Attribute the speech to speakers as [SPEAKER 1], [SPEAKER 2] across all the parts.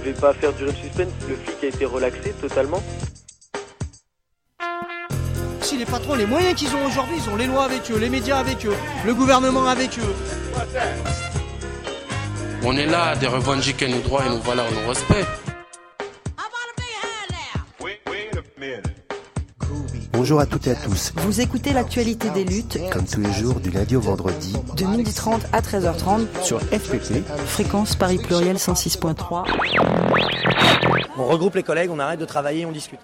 [SPEAKER 1] devait pas faire durer le suspense, le flic a été relaxé totalement.
[SPEAKER 2] Si les patrons, les moyens qu'ils ont aujourd'hui, ils ont les lois avec eux, les médias avec eux, le gouvernement avec eux.
[SPEAKER 3] On est là de revendiquer nos droits et nos valeurs, nos respects.
[SPEAKER 4] Bonjour à toutes et à tous.
[SPEAKER 5] Vous écoutez l'actualité des luttes,
[SPEAKER 4] Comme tous les jours, du lundi au vendredi,
[SPEAKER 5] de 12h30 à 13h30,
[SPEAKER 4] sur FPP.
[SPEAKER 5] fréquence Paris Pluriel 106.3.
[SPEAKER 2] On regroupe les collègues, on arrête de travailler, on discute.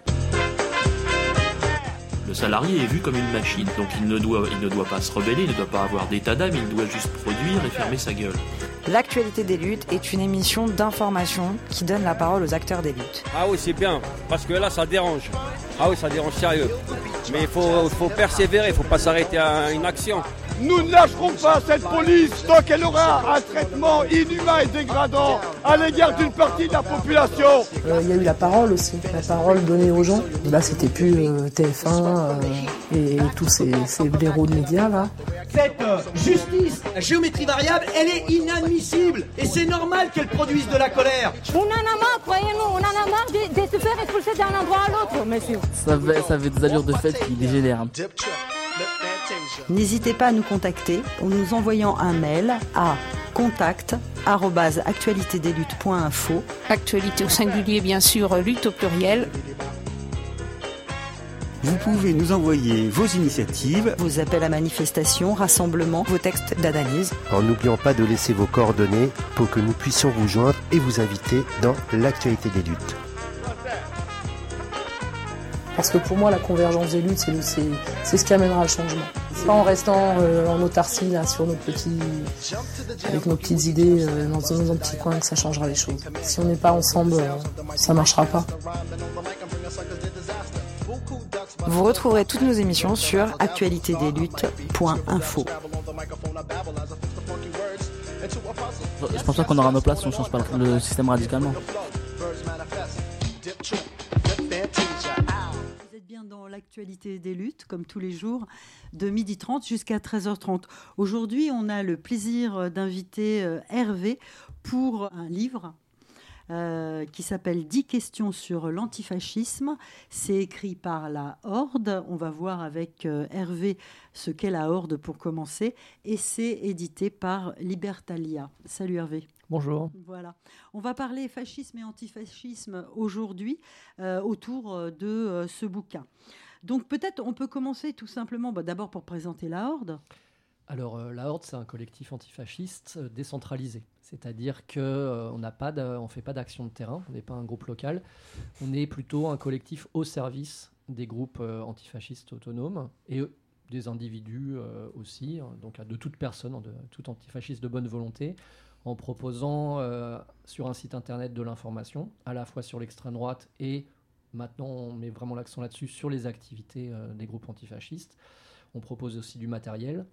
[SPEAKER 6] Le salarié est vu comme une machine, donc il ne doit pas se rebeller, il ne doit pas avoir d'état d'âme, il doit juste produire et fermer sa gueule.
[SPEAKER 5] L'actualité des luttes est une émission d'information qui donne la parole aux acteurs des luttes.
[SPEAKER 7] Ah oui, c'est bien, parce que là, ça dérange. Ah oui, ça dérange sérieux. Mais il faut persévérer, il ne faut pas s'arrêter à une action.
[SPEAKER 8] Nous ne lâcherons pas cette police tant qu'elle aura un traitement inhumain et dégradant à l'égard d'une partie de la population.
[SPEAKER 9] Il y a eu la parole aussi, la parole donnée aux gens. Là, c'était plus TF1 et tous ces blaireaux de médias là.
[SPEAKER 2] Cette justice, la géométrie variable, elle est inadmissible. Et c'est normal qu'elle produise de la colère.
[SPEAKER 10] On en a marre, croyez-nous, on en a marre de se faire expulser d'un endroit à l'autre, monsieur. Ça avait des allures de fête qui dégénèrent.
[SPEAKER 5] N'hésitez pas à nous contacter en nous envoyant un mail à contact@actualitédesluttes.info.
[SPEAKER 10] Actualité au singulier, bien sûr, lutte au pluriel.
[SPEAKER 4] Vous pouvez nous envoyer vos initiatives
[SPEAKER 5] Vos appels à manifestation, rassemblements, vos textes d'analyse.
[SPEAKER 4] en n'oubliant pas de laisser vos coordonnées pour que nous puissions vous joindre et vous inviter dans l'actualité des luttes.
[SPEAKER 9] Parce que pour moi, la convergence des luttes, c'est ce qui amènera le changement. C'est pas en restant en autarcie là, sur avec nos petites idées dans un petit coin que ça changera les choses. Si on n'est pas ensemble, ça marchera pas.
[SPEAKER 5] Vous retrouverez toutes nos émissions sur actualitédesluttes.info.
[SPEAKER 10] Je pense pas qu'on aura nos places si on change pas le système radicalement.
[SPEAKER 5] Vous êtes bien dans l'actualité des luttes, comme tous les jours, de 12h30 jusqu'à 13h30. Aujourd'hui, on a le plaisir d'inviter Hervé pour un livre qui s'appelle 10 questions sur l'antifascisme. C'est écrit par la Horde. On va voir avec Hervé ce qu'est la Horde pour commencer. Et c'est édité par Libertalia. Salut Hervé.
[SPEAKER 11] Bonjour.
[SPEAKER 5] Voilà. On va parler fascisme et antifascisme aujourd'hui autour de ce bouquin. Donc peut-être on peut commencer tout simplement d'abord pour présenter la Horde.
[SPEAKER 11] Alors la Horde, c'est un collectif antifasciste décentralisé. C'est-à-dire qu'on ne fait pas d'action de terrain, on n'est pas un groupe local. On est plutôt un collectif au service des groupes antifascistes autonomes et des individus aussi, donc de toute personne, de tout antifasciste de bonne volonté, en proposant sur un site internet de l'information, à la fois sur l'extrême droite et maintenant on met vraiment l'accent là-dessus sur les activités des groupes antifascistes. On propose aussi du matériel,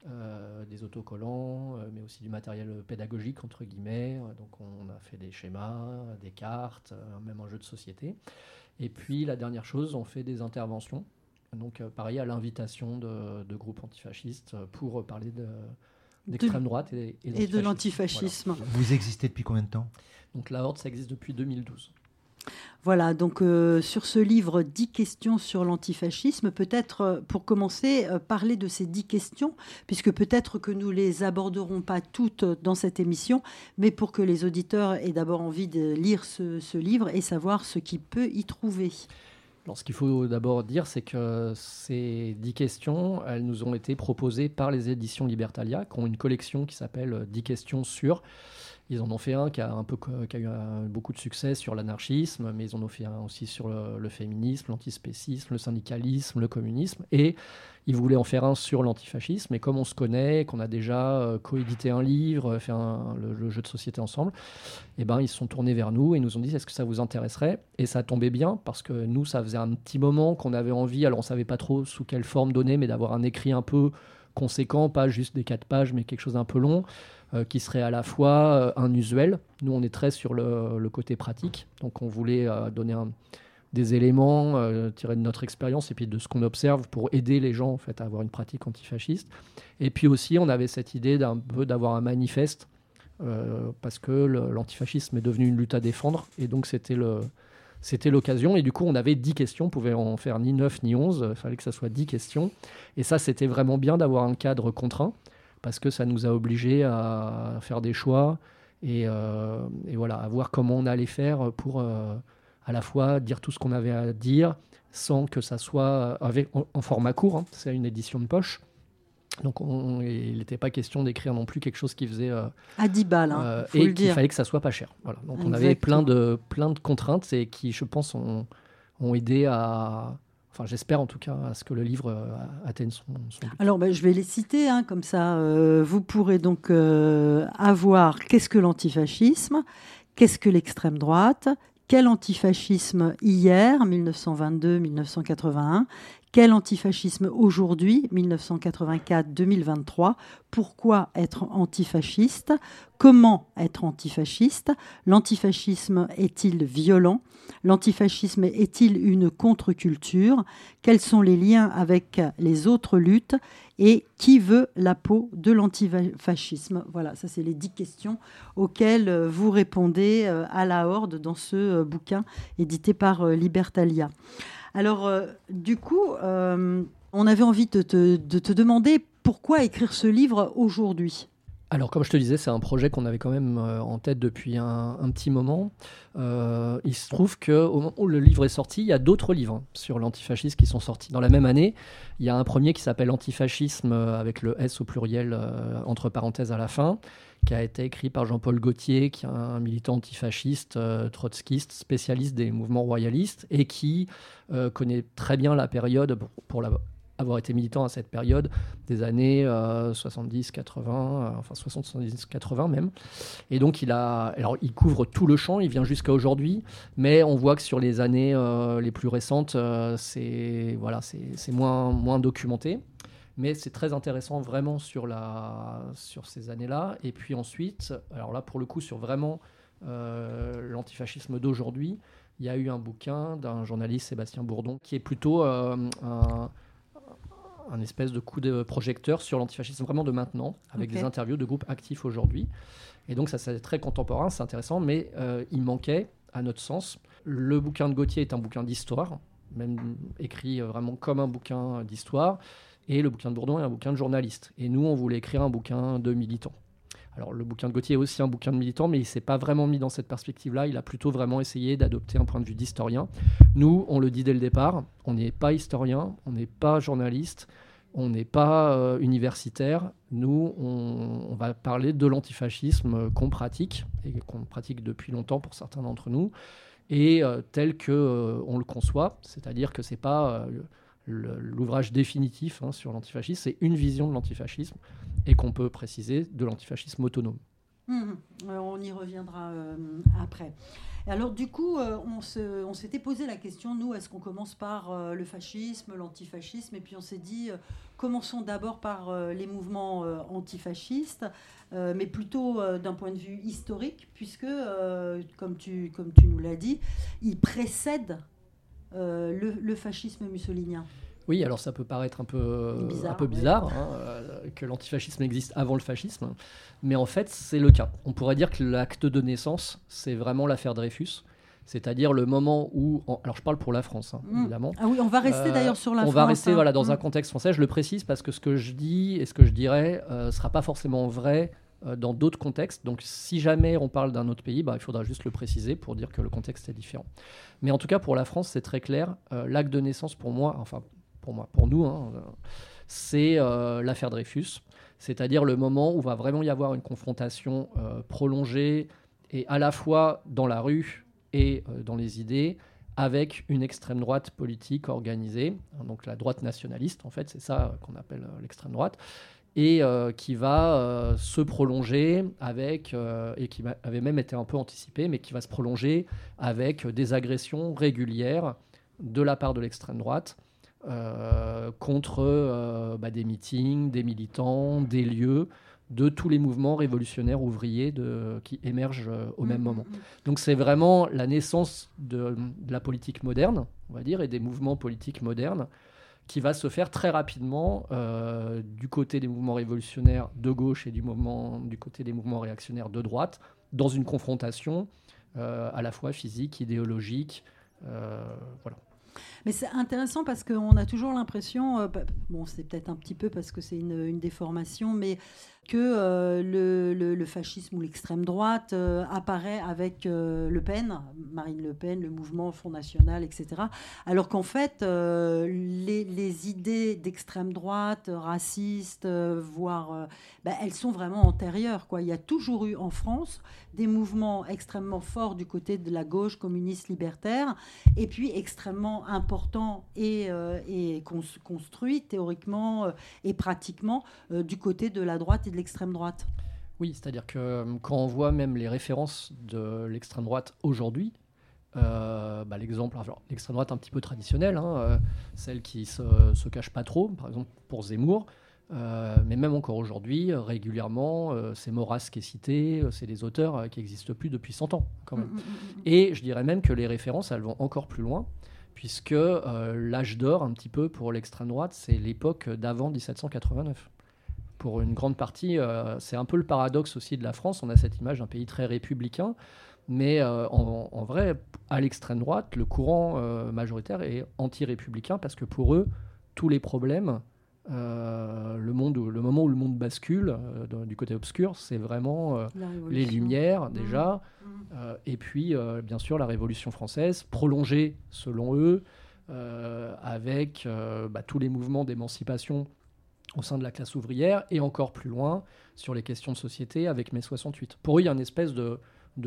[SPEAKER 11] des autocollants, mais aussi du matériel pédagogique entre guillemets. Donc on a fait des schémas, des cartes, même un jeu de société. Et puis la dernière chose, on fait des interventions. Donc pareil à l'invitation de groupes antifascistes pour parler d'extrême droite et
[SPEAKER 5] de l'antifascisme.
[SPEAKER 11] Voilà.
[SPEAKER 12] Vous existez depuis combien de temps ?
[SPEAKER 11] Donc la Horde, ça existe depuis 2012.
[SPEAKER 5] Voilà, donc sur ce livre 10 questions sur l'antifascisme, peut-être pour commencer, parler de ces 10 questions, puisque peut-être que nous les aborderons pas toutes dans cette émission, mais pour que les auditeurs aient d'abord envie de lire ce livre et savoir ce qu'ils peuvent y trouver.
[SPEAKER 11] Alors, ce qu'il faut d'abord dire, c'est que ces 10 questions, elles nous ont été proposées par les éditions Libertalia, qui ont une collection qui s'appelle 10 questions sur... Ils en ont fait un qui a eu beaucoup de succès sur l'anarchisme, mais ils en ont fait un aussi sur le féminisme, l'antispécisme, le syndicalisme, le communisme. Et ils voulaient en faire un sur l'antifascisme. Et comme on se connaît, qu'on a déjà coédité un livre, fait le jeu de société ensemble, eh ben, ils se sont tournés vers nous et nous ont dit « Est-ce que ça vous intéresserait ?» Et ça tombait bien parce que nous, ça faisait un petit moment qu'on avait envie, alors on ne savait pas trop sous quelle forme donner, mais d'avoir un écrit un peu conséquent, pas juste des 4 pages, mais quelque chose d'un peu long, qui serait à la fois un usuel. Nous, on est très sur le côté pratique, donc on voulait donner des éléments tirés de notre expérience et puis de ce qu'on observe pour aider les gens en fait, à avoir une pratique antifasciste. Et puis aussi, on avait cette idée d'avoir un manifeste parce que l'antifascisme est devenu une lutte à défendre, et donc c'était l'occasion. Et du coup, on avait 10 questions, on pouvait en faire ni 9 ni 11, il fallait que ça soit 10 questions. Et ça, c'était vraiment bien d'avoir un cadre contraint, parce que ça nous a obligés à faire des choix, et voilà, à voir comment on allait faire pour à la fois dire tout ce qu'on avait à dire, sans que ça soit en format court, hein. C'est une édition de poche. Donc il n'était pas question d'écrire non plus quelque chose qui faisait
[SPEAKER 5] à 10 balles, hein, faut
[SPEAKER 11] et
[SPEAKER 5] le
[SPEAKER 11] qu'il
[SPEAKER 5] dire.
[SPEAKER 11] fallait que ça soit pas cher. Voilà. Donc
[SPEAKER 5] Exactement.
[SPEAKER 11] on avait plein de contraintes et qui, je pense, ont aidé à, enfin j'espère en tout cas, à ce que le livre atteigne son but.
[SPEAKER 5] Alors je vais les citer, hein, comme ça vous pourrez donc avoir qu'est-ce que l'antifascisme, qu'est-ce que l'extrême droite, quel antifascisme hier, 1922-1981, quel antifascisme aujourd'hui, 1984-2023, pourquoi être antifasciste, comment être antifasciste, l'antifascisme est-il violent, l'antifascisme est-il une contre-culture, quels sont les liens avec les autres luttes et qui veut la peau de l'antifascisme. Voilà, ça c'est les 10 questions auxquelles vous répondez à la Horde dans ce bouquin édité par Libertalia. Alors, du coup, on avait envie de te demander pourquoi écrire ce livre aujourd'hui ?
[SPEAKER 11] Alors, comme je te disais, c'est un projet qu'on avait quand même en tête depuis un petit moment. Il se trouve qu'au moment où le livre est sorti, il y a d'autres livres sur l'antifascisme qui sont sortis. Dans la même année, il y a un premier qui s'appelle Antifascisme, avec le S au pluriel, entre parenthèses à la fin, qui a été écrit par Jean-Paul Gaultier, qui est un militant antifasciste, trotskiste, spécialiste des mouvements royalistes, et qui connaît très bien la période, pour avoir été militant à cette période, des années 70-80, enfin 60-70-80 même. Et donc il couvre tout le champ, il vient jusqu'à aujourd'hui, mais on voit que sur les années les plus récentes, c'est moins documenté. Mais c'est très intéressant vraiment sur ces années-là. Et puis ensuite, alors là pour le coup sur vraiment l'antifascisme d'aujourd'hui, il y a eu un bouquin d'un journaliste, Sébastien Bourdon, qui est plutôt un espèce de coup de projecteur sur l'antifascisme vraiment de maintenant, avec des interviews de groupes actifs aujourd'hui. Et donc ça c'est très contemporain, c'est intéressant, mais il manquait, à notre sens, le bouquin de Gaultier est un bouquin d'histoire, même écrit vraiment comme un bouquin d'histoire, et le bouquin de Bourdon est un bouquin de journaliste. Et nous, on voulait écrire un bouquin de militant. Alors, le bouquin de Gaultier est aussi un bouquin de militant, mais il ne s'est pas vraiment mis dans cette perspective-là. Il a plutôt vraiment essayé d'adopter un point de vue d'historien. Nous, on le dit dès le départ, on n'est pas historien, on n'est pas journaliste, on n'est pas universitaire. Nous, on va parler de l'antifascisme qu'on pratique, et qu'on pratique depuis longtemps pour certains d'entre nous, et tel qu'on le conçoit, c'est-à-dire que ce n'est pas l'ouvrage définitif sur l'antifascisme, c'est une vision de l'antifascisme, et qu'on peut préciser de l'antifascisme autonome.
[SPEAKER 5] On y reviendra après. Alors du coup, on s'était posé la question, nous, est-ce qu'on commence par le fascisme, l'antifascisme, et puis on s'est dit, commençons d'abord par les mouvements antifascistes, mais plutôt d'un point de vue historique, puisque, comme tu nous l'as dit, ils précèdent le fascisme mussolinien.
[SPEAKER 11] Oui, alors ça peut paraître un peu bizarre que l'antifascisme existe avant le fascisme, mais en fait c'est le cas. On pourrait dire que l'acte de naissance, c'est vraiment l'affaire Dreyfus, c'est-à-dire le moment où... Alors je parle pour la France, évidemment.
[SPEAKER 5] Ah oui, on va rester d'ailleurs sur la France.
[SPEAKER 11] On va rester dans un contexte français, je le précise, parce que ce que je dis et ce que je dirais ne sera pas forcément vrai dans d'autres contextes. Donc si jamais on parle d'un autre pays, il faudra juste le préciser pour dire que le contexte est différent. Mais en tout cas pour la France, c'est très clair. L'acte de naissance pour nous, c'est l'affaire Dreyfus, c'est-à-dire le moment où va vraiment y avoir une confrontation prolongée, et à la fois dans la rue et dans les idées, avec une extrême droite politique organisée, donc la droite nationaliste, en fait, c'est ça qu'on appelle l'extrême droite, et qui va se prolonger avec, et qui avait même été un peu anticipé, mais qui va se prolonger avec des agressions régulières de la part de l'extrême droite, contre des meetings, des militants, des lieux, de tous les mouvements révolutionnaires ouvriers qui émergent au même moment. Donc c'est vraiment la naissance de la politique moderne, on va dire, et des mouvements politiques modernes qui va se faire très rapidement du côté des mouvements révolutionnaires de gauche et du côté des mouvements réactionnaires de droite, dans une confrontation à la fois physique, idéologique, voilà.
[SPEAKER 5] Mais c'est intéressant parce qu'on a toujours l'impression, bon, c'est peut-être un petit peu parce que c'est une déformation, mais que le fascisme ou l'extrême droite apparaît avec Le Pen, Marine Le Pen, le mouvement Front National, etc. Alors qu'en fait, les idées d'extrême droite, racistes, voire, elles sont vraiment antérieures, quoi. Il y a toujours eu en France des mouvements extrêmement forts du côté de la gauche communiste libertaire, et puis extrêmement importants et construits théoriquement et pratiquement du côté de la droite et de l'extrême droite.
[SPEAKER 11] Oui, c'est-à-dire que quand on voit même les références de l'extrême droite aujourd'hui, l'exemple, alors, l'extrême droite un petit peu traditionnelle, celle qui se cache pas trop, par exemple pour Zemmour, mais même encore aujourd'hui, régulièrement, c'est Maurras qui est cité, c'est des auteurs qui n'existent plus depuis 100 ans quand même. Et je dirais même que les références, elles vont encore plus loin, puisque l'âge d'or un petit peu pour l'extrême droite, c'est l'époque d'avant 1789. Pour une grande partie, c'est un peu le paradoxe aussi de la France. On a cette image d'un pays très républicain, mais en vrai, à l'extrême droite, le courant majoritaire est anti-républicain parce que pour eux, tous les problèmes, le moment où le monde bascule du côté obscur, c'est vraiment les Lumières déjà, et puis bien sûr la Révolution française, prolongée selon eux, avec tous les mouvements d'émancipation au sein de la classe ouvrière, et encore plus loin sur les questions de société avec mai 68. Pour eux, il y a une espèce de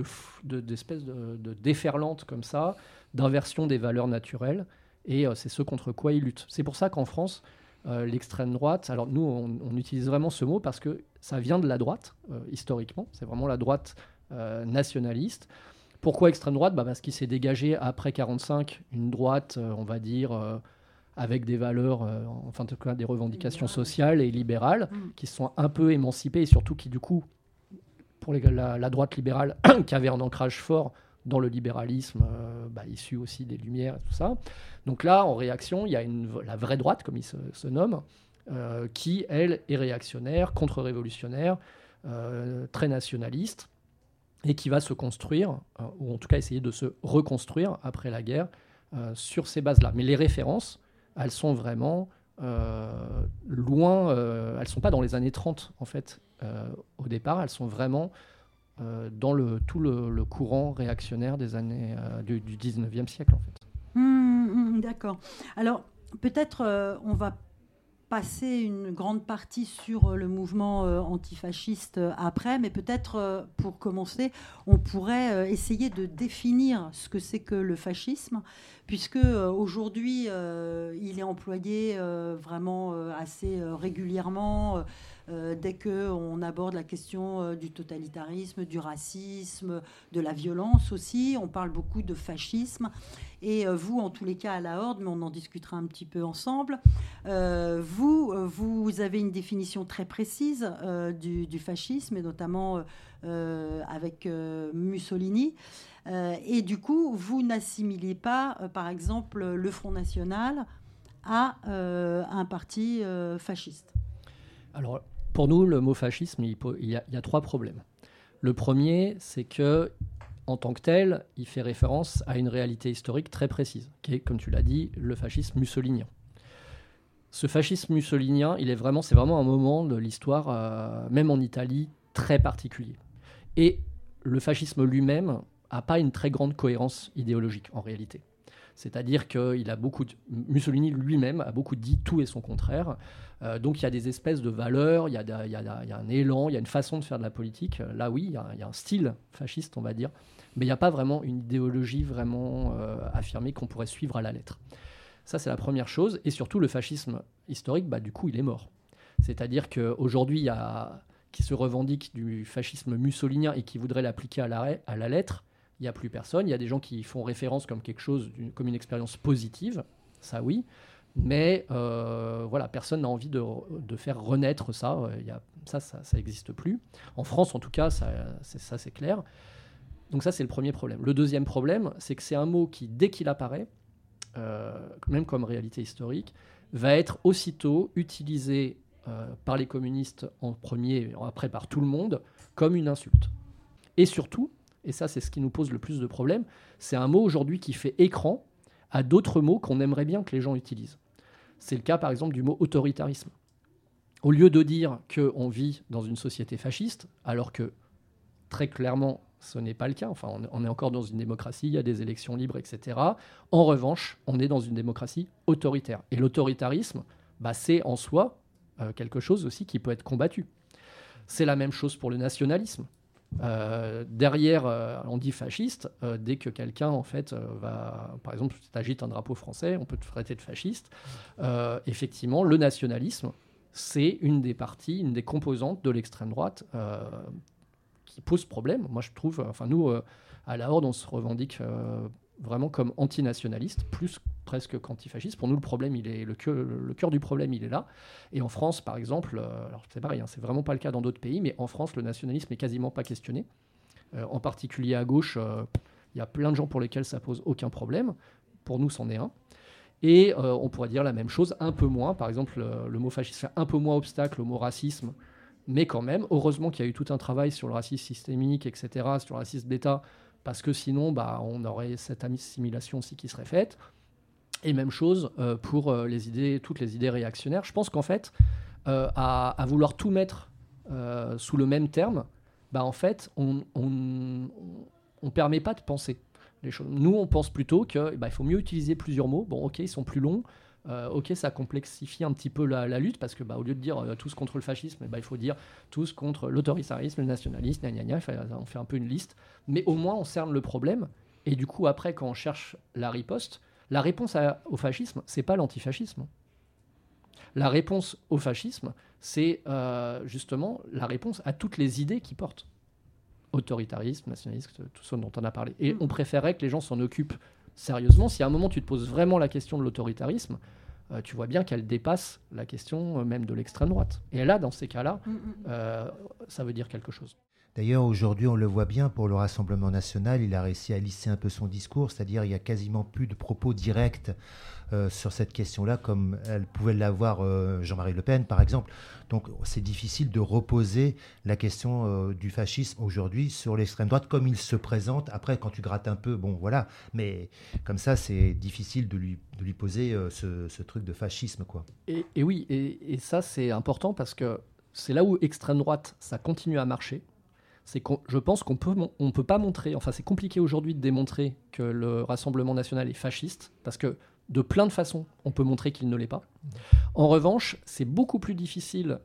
[SPEAKER 11] déferlante comme ça, d'inversion des valeurs naturelles, et c'est ce contre quoi ils luttent. C'est pour ça qu'en France, l'extrême droite, alors nous, on utilise vraiment ce mot parce que ça vient de la droite, historiquement, c'est vraiment la droite nationaliste. Pourquoi extrême droite ? Parce qu'il s'est dégagé après 1945 une droite, on va dire... avec des valeurs, enfin en tout cas des revendications sociales et libérales, qui sont un peu émancipées, et surtout qui du coup, pour la droite libérale, qui avait un ancrage fort dans le libéralisme, issu aussi des Lumières et tout ça. Donc là, en réaction, il y a la vraie droite, comme il se nomme, qui, elle, est réactionnaire, contre-révolutionnaire, très nationaliste, et qui va se construire, ou en tout cas essayer de se reconstruire après la guerre, sur ces bases-là. Mais les références, elles sont vraiment loin, elles ne sont pas dans les années 30 en fait au départ, elles sont vraiment dans tout le courant réactionnaire des années du 19e siècle en fait.
[SPEAKER 5] D'accord. Alors peut-être on va passer une grande partie sur le mouvement antifasciste après, mais peut-être pour commencer, on pourrait essayer de définir ce que c'est que le fascisme, puisque aujourd'hui, il est employé vraiment assez régulièrement dès qu'on aborde la question du totalitarisme, du racisme, de la violence aussi. On parle beaucoup de fascisme. Et vous, en tous les cas, à la Horde, mais on en discutera un petit peu ensemble, vous avez une définition très précise du fascisme, et notamment avec Mussolini. Et du coup, vous n'assimilez pas, par exemple, le Front National à un parti fasciste.
[SPEAKER 11] Alors, pour nous, le mot fascisme, il y a trois problèmes. Le premier, c'est que en tant que tel, il fait référence à une réalité historique très précise, qui est, comme tu l'as dit, le fascisme mussolinien. Ce fascisme mussolinien, c'est vraiment un moment de l'histoire, même en Italie, très particulier. Et le fascisme lui-même n'a pas une très grande cohérence idéologique, en réalité. C'est-à-dire que Mussolini lui-même a beaucoup dit tout et son contraire. Donc il y a des espèces de valeurs, il y a un élan, il y a une façon de faire de la politique. Là, oui, il y a un style fasciste, on va dire. Mais il n'y a pas vraiment une idéologie vraiment affirmée qu'on pourrait suivre à la lettre. Ça, c'est la première chose. Et surtout, le fascisme historique, du coup, il est mort. C'est-à-dire qu'aujourd'hui, qui se revendique du fascisme mussolinien et qui voudrait l'appliquer à la lettre, il n'y a plus personne. Il y a des gens qui font référence comme quelque chose, comme une expérience positive, ça oui, mais personne n'a envie de faire renaître ça. Ça n'existe plus. En France, en tout cas, c'est clair. Donc ça, c'est le premier problème. Le deuxième problème, c'est que c'est un mot qui, dès qu'il apparaît, même comme réalité historique, va être aussitôt utilisé par les communistes en premier, et après par tout le monde, comme une insulte. Et surtout, et ça c'est ce qui nous pose le plus de problèmes, c'est un mot aujourd'hui qui fait écran à d'autres mots qu'on aimerait bien que les gens utilisent. C'est le cas par exemple du mot autoritarisme. Au lieu de dire qu'on vit dans une société fasciste, alors que très clairement ce n'est pas le cas, enfin on est encore dans une démocratie, il y a des élections libres, etc. En revanche, on est dans une démocratie autoritaire. Et l'autoritarisme, c'est en soi quelque chose aussi qui peut être combattu. C'est la même chose pour le nationalisme. Derrière, on dit fasciste, dès que quelqu'un en fait va, par exemple, si tu agites un drapeau français, on peut te traiter de fasciste. Effectivement, le nationalisme, c'est une des parties, une des composantes de l'extrême droite qui pose problème. Moi, je trouve, nous, à la Horde, on se revendique vraiment comme antinationaliste, plus presque qu'antifasciste. Pour nous, le problème, le cœur du problème, il est là. Et en France, par exemple, alors c'est pareil, c'est vraiment pas le cas dans d'autres pays, mais en France, le nationalisme n'est quasiment pas questionné. En particulier à gauche, il y a plein de gens pour lesquels ça pose aucun problème. Pour nous, c'en est un. Et on pourrait dire la même chose, un peu moins. Par exemple, le mot fasciste fait un peu moins obstacle au mot racisme, mais quand même, heureusement qu'il y a eu tout un travail sur le racisme systémique, etc., sur le racisme d'État, parce que sinon, on aurait cette assimilation aussi qui serait faite. Et même chose pour toutes les idées réactionnaires. Je pense qu'en fait, à vouloir tout mettre sous le même terme, en fait, on permet pas de penser les choses. Nous, on pense plutôt qu'il faut mieux utiliser plusieurs mots. Bon, ok, ils sont plus longs. Ok, ça complexifie un petit peu la lutte, parce que au lieu de dire tous contre le fascisme, il faut dire tous contre l'autoritarisme, le nationalisme, on fait un peu une liste. Mais au moins, on cerne le problème. Et du coup, après, quand on cherche la riposte, la réponse au fascisme, c'est pas l'antifascisme. La réponse au fascisme, c'est justement la réponse à toutes les idées qui portent. Autoritarisme, nationalisme, tout ce dont on a parlé. Et on préférait que les gens s'en occupent sérieusement. Si à un moment tu te poses vraiment la question de l'autoritarisme, tu vois bien qu'elle dépasse la question même de l'extrême droite. Et là, dans ces cas-là, ça veut dire quelque chose.
[SPEAKER 12] D'ailleurs, aujourd'hui, on le voit bien pour le Rassemblement national, il a réussi à lisser un peu son discours, c'est-à-dire il n'y a quasiment plus de propos directs sur cette question-là, comme elle pouvait l'avoir Jean-Marie Le Pen, par exemple. Donc, c'est difficile de reposer la question du fascisme aujourd'hui sur l'extrême droite, comme il se présente. Après, quand tu grattes un peu, bon, voilà. Mais comme ça, c'est difficile de lui poser ce truc de fascisme, quoi.
[SPEAKER 11] Et oui, et ça, c'est important parce que c'est là où extrême droite, ça continue à marcher. Je pense qu'on peut pas montrer, c'est compliqué aujourd'hui de démontrer que le Rassemblement national est fasciste, parce que de plein de façons, on peut montrer qu'il ne l'est pas. En revanche, c'est beaucoup plus difficile,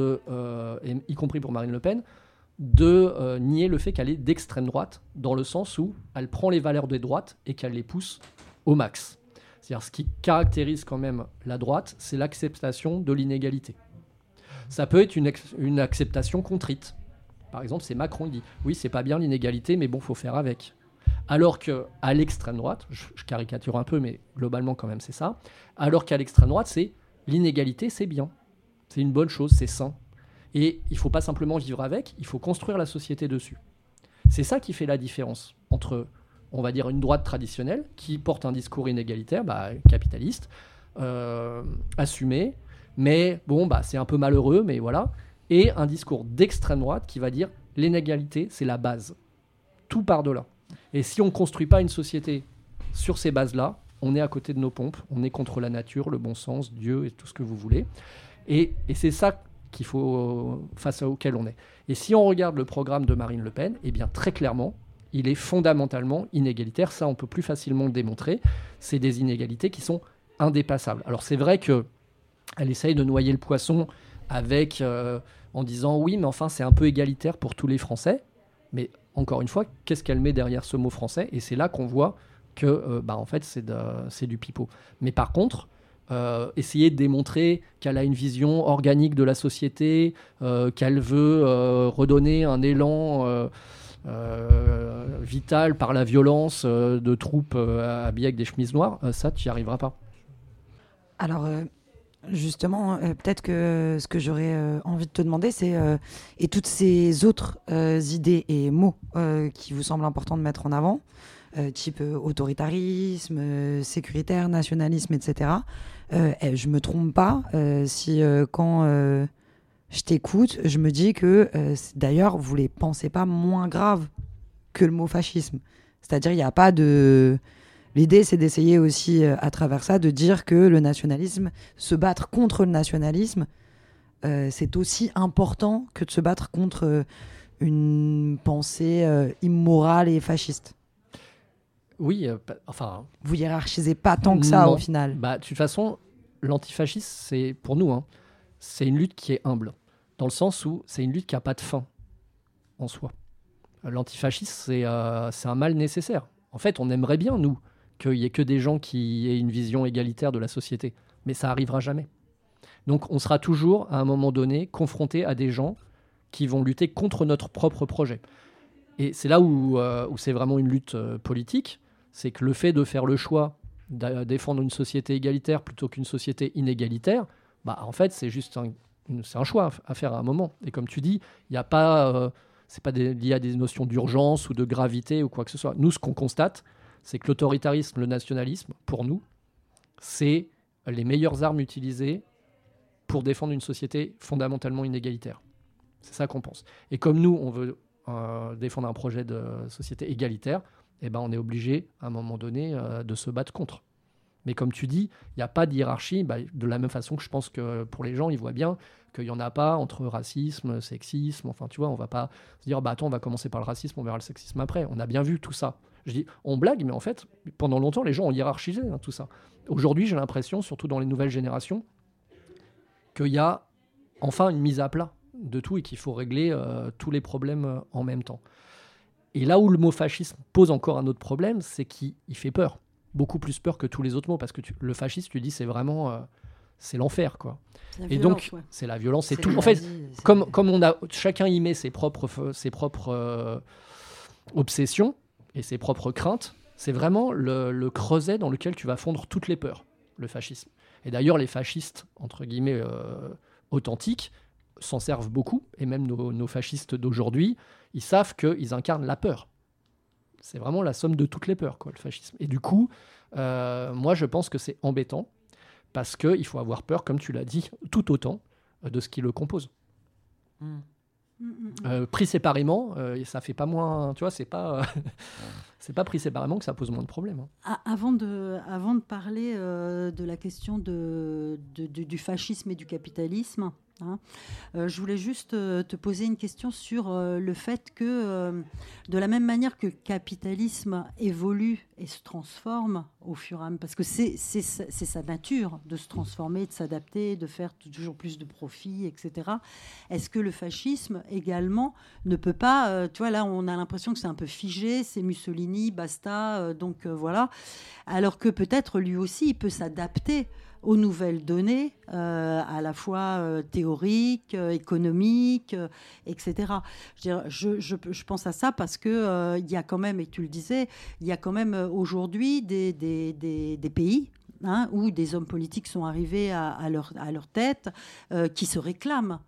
[SPEAKER 11] y compris pour Marine Le Pen, de nier le fait qu'elle est d'extrême droite, dans le sens où elle prend les valeurs des droites et qu'elle les pousse au max. C'est-à-dire, ce qui caractérise quand même la droite, c'est l'acceptation de l'inégalité. Ça peut être une acceptation contrite. Par exemple, c'est Macron, il dit « Oui, c'est pas bien l'inégalité, mais bon, faut faire avec ». Alors qu'à l'extrême droite, je caricature un peu, mais globalement quand même c'est ça, alors qu'à l'extrême droite, c'est l'inégalité, c'est bien. C'est une bonne chose, c'est sain. Et il faut pas simplement vivre avec, il faut construire la société dessus. C'est ça qui fait la différence entre, on va dire, une droite traditionnelle qui porte un discours inégalitaire, capitaliste, assumé, mais bon, c'est un peu malheureux, mais voilà, et un discours d'extrême droite qui va dire l'inégalité, c'est la base. Tout part de là. Et si on ne construit pas une société sur ces bases-là, on est à côté de nos pompes, on est contre la nature, le bon sens, Dieu et tout ce que vous voulez. Et c'est ça qu'il faut, face auquel on est. Et si on regarde le programme de Marine Le Pen, eh bien très clairement, il est fondamentalement inégalitaire. Ça, on peut plus facilement le démontrer. C'est des inégalités qui sont indépassables. Alors c'est vrai qu'elle essaye de noyer le poisson avec, en disant oui, mais enfin c'est un peu égalitaire pour tous les Français. Mais encore une fois, qu'est-ce qu'elle met derrière ce mot français ? Et c'est là qu'on voit que en fait c'est du pipeau. Mais par contre, essayer de démontrer qu'elle a une vision organique de la société, qu'elle veut redonner un élan vital par la violence de troupes habillées avec des chemises noires, ça tu n'y arriveras pas.
[SPEAKER 13] Alors justement, peut-être que ce que j'aurais envie de te demander, c'est et toutes ces autres idées et mots qui vous semblent importants de mettre en avant, type autoritarisme, sécuritaire, nationalisme, etc. je me trompe pas si quand je t'écoute, je me dis que d'ailleurs vous les pensez pas moins graves que le mot fascisme. C'est-à-dire il n'y a pas de... L'idée c'est d'essayer aussi à travers ça de dire que le nationalisme, se battre contre le nationalisme, c'est aussi important que de se battre contre une pensée immorale et fasciste.
[SPEAKER 11] Oui,
[SPEAKER 13] vous hiérarchisez pas tant que ça,
[SPEAKER 11] non.
[SPEAKER 13] au final.
[SPEAKER 11] De toute façon, l'antifascisme, c'est, pour nous, c'est une lutte qui est humble, dans le sens où c'est une lutte qui n'a pas de fin en soi. L'antifascisme, c'est un mal nécessaire. En fait, on aimerait bien, nous, qu'il n'y ait que des gens qui aient une vision égalitaire de la société, mais ça n'arrivera jamais. Donc on sera toujours, à un moment donné, confronté à des gens qui vont lutter contre notre propre projet. Et c'est là où c'est vraiment une lutte politique, c'est que le fait de faire le choix de défendre une société égalitaire plutôt qu'une société inégalitaire, en fait, c'est juste c'est un choix à faire à un moment. Et comme tu dis, il n'y a pas, c'est pas lié à des notions d'urgence ou de gravité ou quoi que ce soit. Nous, ce qu'on constate, c'est que l'autoritarisme, le nationalisme, pour nous, c'est les meilleures armes utilisées pour défendre une société fondamentalement inégalitaire. C'est ça qu'on pense. Et comme nous, on veut défendre un projet de société égalitaire, on est obligé, à un moment donné, de se battre contre. Mais comme tu dis, il n'y a pas de hiérarchie, de la même façon que je pense que pour les gens, ils voient bien qu'il n'y en a pas entre racisme, sexisme, enfin tu vois, on ne va pas se dire, attends, on va commencer par le racisme, on verra le sexisme après. On a bien vu tout ça. Je dis, on blague, mais en fait, pendant longtemps, les gens ont hiérarchisé tout ça. Aujourd'hui, j'ai l'impression, surtout dans les nouvelles générations, qu'il y a enfin une mise à plat de tout et qu'il faut régler tous les problèmes en même temps. Et là où le mot fascisme pose encore un autre problème, c'est qu'il fait peur. Beaucoup plus peur que tous les autres mots, parce que le fascisme, tu dis, c'est vraiment... c'est l'enfer, quoi. Et donc, c'est la violence, c'est tout. En fait, comme on a, chacun y met ses propres obsessions et ses propres craintes, c'est vraiment le creuset dans lequel tu vas fondre toutes les peurs, le fascisme. Et d'ailleurs, les fascistes, entre guillemets, authentiques, s'en servent beaucoup, et même nos fascistes d'aujourd'hui, ils savent qu'ils incarnent la peur. C'est vraiment la somme de toutes les peurs, quoi, le fascisme. Et du coup, moi, je pense que c'est embêtant, parce qu'il faut avoir peur, comme tu l'as dit, tout autant de ce qui le compose. Pris séparément, ça fait pas moins... Tu vois, c'est pas pris séparément que ça pose moins de problèmes.
[SPEAKER 5] Avant de parler de la question du fascisme et du capitalisme, je voulais juste te poser une question sur le fait que, de la même manière que le capitalisme évolue et se transforme au fur et à mesure, parce que c'est sa nature de se transformer, de s'adapter, de faire toujours plus de profits, etc. Est-ce que le fascisme également ne peut pas... tu vois, là, on a l'impression que c'est un peu figé, c'est Mussolini, basta, donc voilà. Alors que peut-être lui aussi, il peut s'adapter aux nouvelles données, à la fois théoriques, économiques, etc. Je pense à ça parce que il y a quand même, et tu le disais, il y a quand même aujourd'hui des pays où des hommes politiques sont arrivés à leur tête, qui se réclament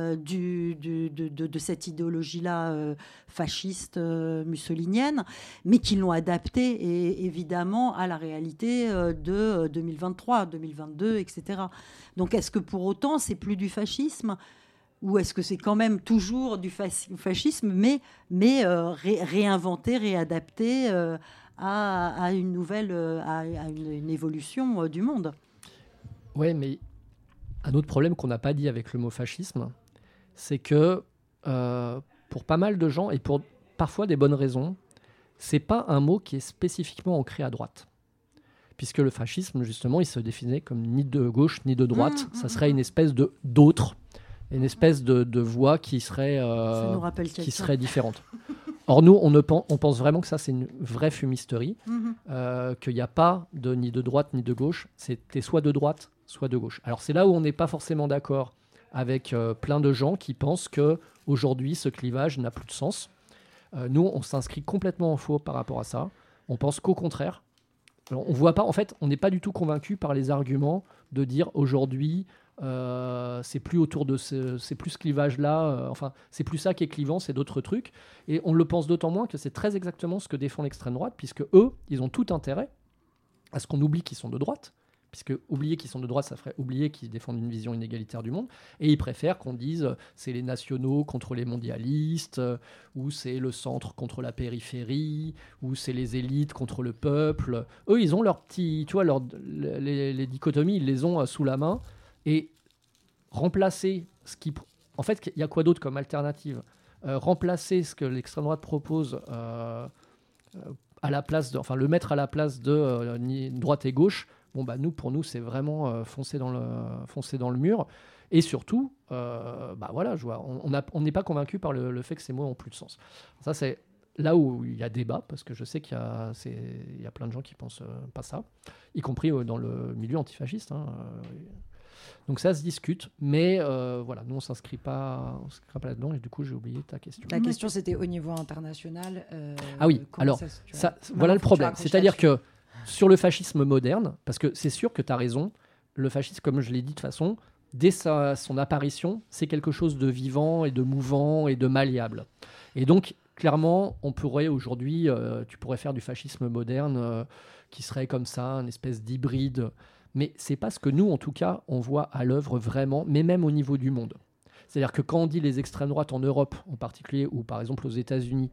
[SPEAKER 5] de cette idéologie-là fasciste mussolinienne, mais qui l'ont adaptée et, évidemment à la réalité de 2023, 2022, etc. Donc est-ce que pour autant c'est plus du fascisme, ou est-ce que c'est quand même toujours du fascisme, mais réinventé, réadapté à une nouvelle, à une évolution du monde?
[SPEAKER 11] Ouais, mais un autre problème qu'on n'a pas dit avec le mot fascisme, c'est que pour pas mal de gens, et pour parfois des bonnes raisons, c'est pas un mot qui est spécifiquement ancré à droite. Puisque le fascisme, justement, il se définit comme ni de gauche ni de droite. Ça serait une espèce d'autre, une espèce de voie qui serait différente. Or, nous, on pense vraiment que ça, c'est une vraie fumisterie, qu'il n'y a pas ni de droite ni de gauche. T'es soit de droite, soit de gauche. Alors, c'est là où on n'est pas forcément d'accord avec plein de gens qui pensent qu'aujourd'hui, ce clivage n'a plus de sens. Nous, on s'inscrit complètement en faux par rapport à ça. On pense qu'au contraire. Alors, on voit pas, en fait, on n'est pas du tout convaincu par les arguments de dire aujourd'hui, c'est plus autour de c'est plus ce clivage-là, enfin, c'est plus ça qui est clivant, c'est d'autres trucs. Et on le pense d'autant moins que c'est très exactement ce que défend l'extrême droite, puisque eux, ils ont tout intérêt à ce qu'on oublie qu'ils sont de droite, puisque oublier qu'ils sont de droite, ça ferait oublier qu'ils défendent une vision inégalitaire du monde, et ils préfèrent qu'on dise c'est les nationaux contre les mondialistes, ou c'est le centre contre la périphérie, ou c'est les élites contre le peuple. Eux, ils ont leurs petits, tu vois, les dichotomies, ils les ont sous la main, et remplacer ce qui... En fait, il y a quoi d'autre comme alternative ? Remplacer ce que l'extrême droite propose à la place le mettre à la place de droite et gauche. Bon, pour nous, c'est vraiment foncer dans le mur. Et surtout, on n'est pas convaincu par le fait que ces mots ont plus de sens. Ça, c'est là où il y a débat, parce que je sais qu'il y a plein de gens qui pensent pas ça, y compris dans le milieu antifasciste. Donc ça se discute, mais nous on s'inscrit pas là-dedans, et du coup j'ai oublié ta question.
[SPEAKER 13] La question c'était au niveau international.
[SPEAKER 11] Ah oui, alors voilà le problème, c'est-à-dire que sur le fascisme moderne, parce que c'est sûr que tu as raison, le fascisme, comme je l'ai dit de toute façon, dès son apparition, c'est quelque chose de vivant et de mouvant et de malléable. Et donc clairement, on pourrait aujourd'hui, tu pourrais faire du fascisme moderne qui serait comme ça, une espèce d'hybride. Mais c'est pas ce que nous, en tout cas, on voit à l'œuvre vraiment, mais même au niveau du monde. C'est-à-dire que quand on dit les extrêmes droites en Europe en particulier, ou par exemple aux États-Unis,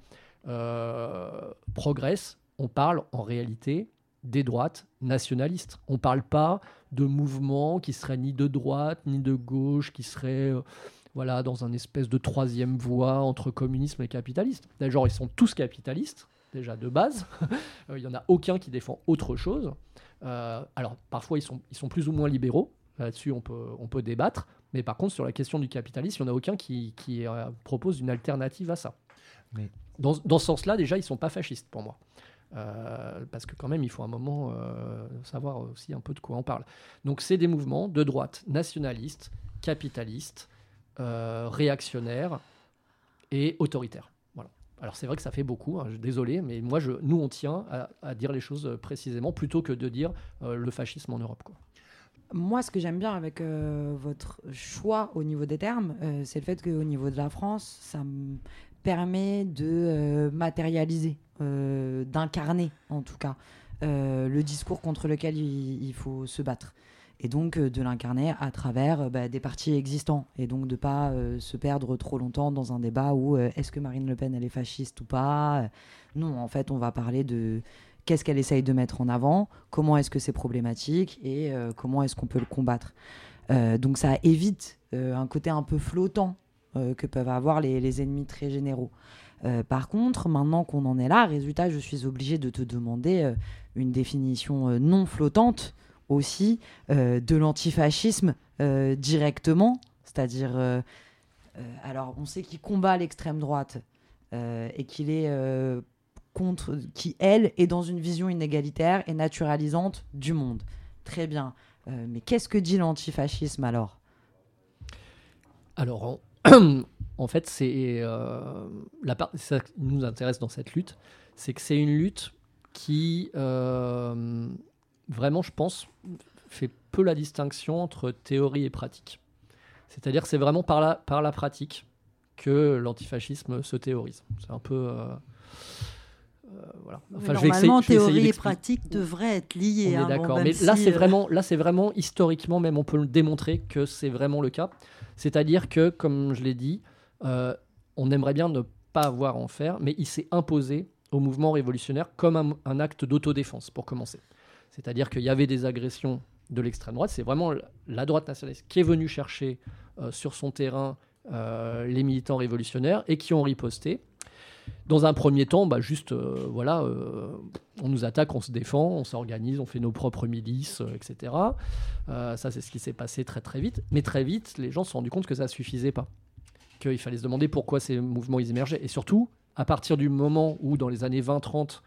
[SPEAKER 11] progressent, on parle en réalité des droites nationalistes. On ne parle pas de mouvements qui seraient ni de droite ni de gauche, qui seraient dans un espèce de troisième voie entre communisme et capitalisme. Genre, ils sont tous capitalistes, déjà de base. Il n'y en a aucun qui défend autre chose. Alors, parfois, ils sont plus ou moins libéraux. Là-dessus, on peut débattre. Mais par contre, sur la question du capitalisme, il n'y en a aucun qui propose une alternative à ça. Mais... Dans ce sens-là, déjà, ils ne sont pas fascistes pour moi. Parce que quand même, il faut un moment savoir aussi un peu de quoi on parle. Donc, c'est des mouvements de droite nationalistes, capitalistes, réactionnaires et autoritaires. Voilà. Alors, c'est vrai que ça fait beaucoup, hein, désolé, mais nous, on tient à dire les choses précisément plutôt que de dire le fascisme en Europe, quoi.
[SPEAKER 13] Moi, ce que j'aime bien avec votre choix au niveau des termes, c'est le fait qu'au niveau de la France, ça me permet de matérialiser, d'incarner en tout cas, le discours contre lequel il faut se battre. Et donc de l'incarner à travers des partis existants. Et donc de ne pas se perdre trop longtemps dans un débat où est-ce que Marine Le Pen elle est fasciste ou pas. Non, en fait, on va parler de qu'est-ce qu'elle essaye de mettre en avant, comment est-ce que c'est problématique et comment est-ce qu'on peut le combattre. Donc ça évite un côté un peu flottant que peuvent avoir les ennemis très généraux. Par contre, maintenant qu'on en est là, résultat, je suis obligée de te demander une définition non flottante aussi de l'antifascisme directement, c'est-à-dire alors on sait qu'il combat l'extrême droite et qu'il est qui elle est dans une vision inégalitaire et naturalisante du monde. Très bien, mais qu'est-ce que dit l'antifascisme alors ?
[SPEAKER 11] Alors en fait, c'est ça qui nous intéresse dans cette lutte, c'est que c'est une lutte qui vraiment, je pense, fait peu la distinction entre théorie et pratique. C'est-à-dire que c'est vraiment par la pratique que l'antifascisme se théorise. C'est un peu... voilà.
[SPEAKER 5] Enfin, normalement, théorie et pratique devraient être liées.
[SPEAKER 11] On est d'accord. Mais là, c'est vraiment historiquement, même on peut le démontrer que c'est vraiment le cas. C'est-à-dire que, comme je l'ai dit, on aimerait bien ne pas avoir à en faire, mais il s'est imposé au mouvement révolutionnaire comme un acte d'autodéfense, pour commencer. C'est-à-dire qu'il y avait des agressions de l'extrême droite. C'est vraiment la droite nationaliste qui est venue chercher sur son terrain les militants révolutionnaires et qui ont riposté. Dans un premier temps, on nous attaque, on se défend, on s'organise, on fait nos propres milices, etc. Ça, c'est ce qui s'est passé très très vite. Mais très vite, les gens se sont rendus compte que ça ne suffisait pas. Qu'il fallait se demander pourquoi ces mouvements ils émergeaient. Et surtout, à partir du moment où, dans les années 20-30,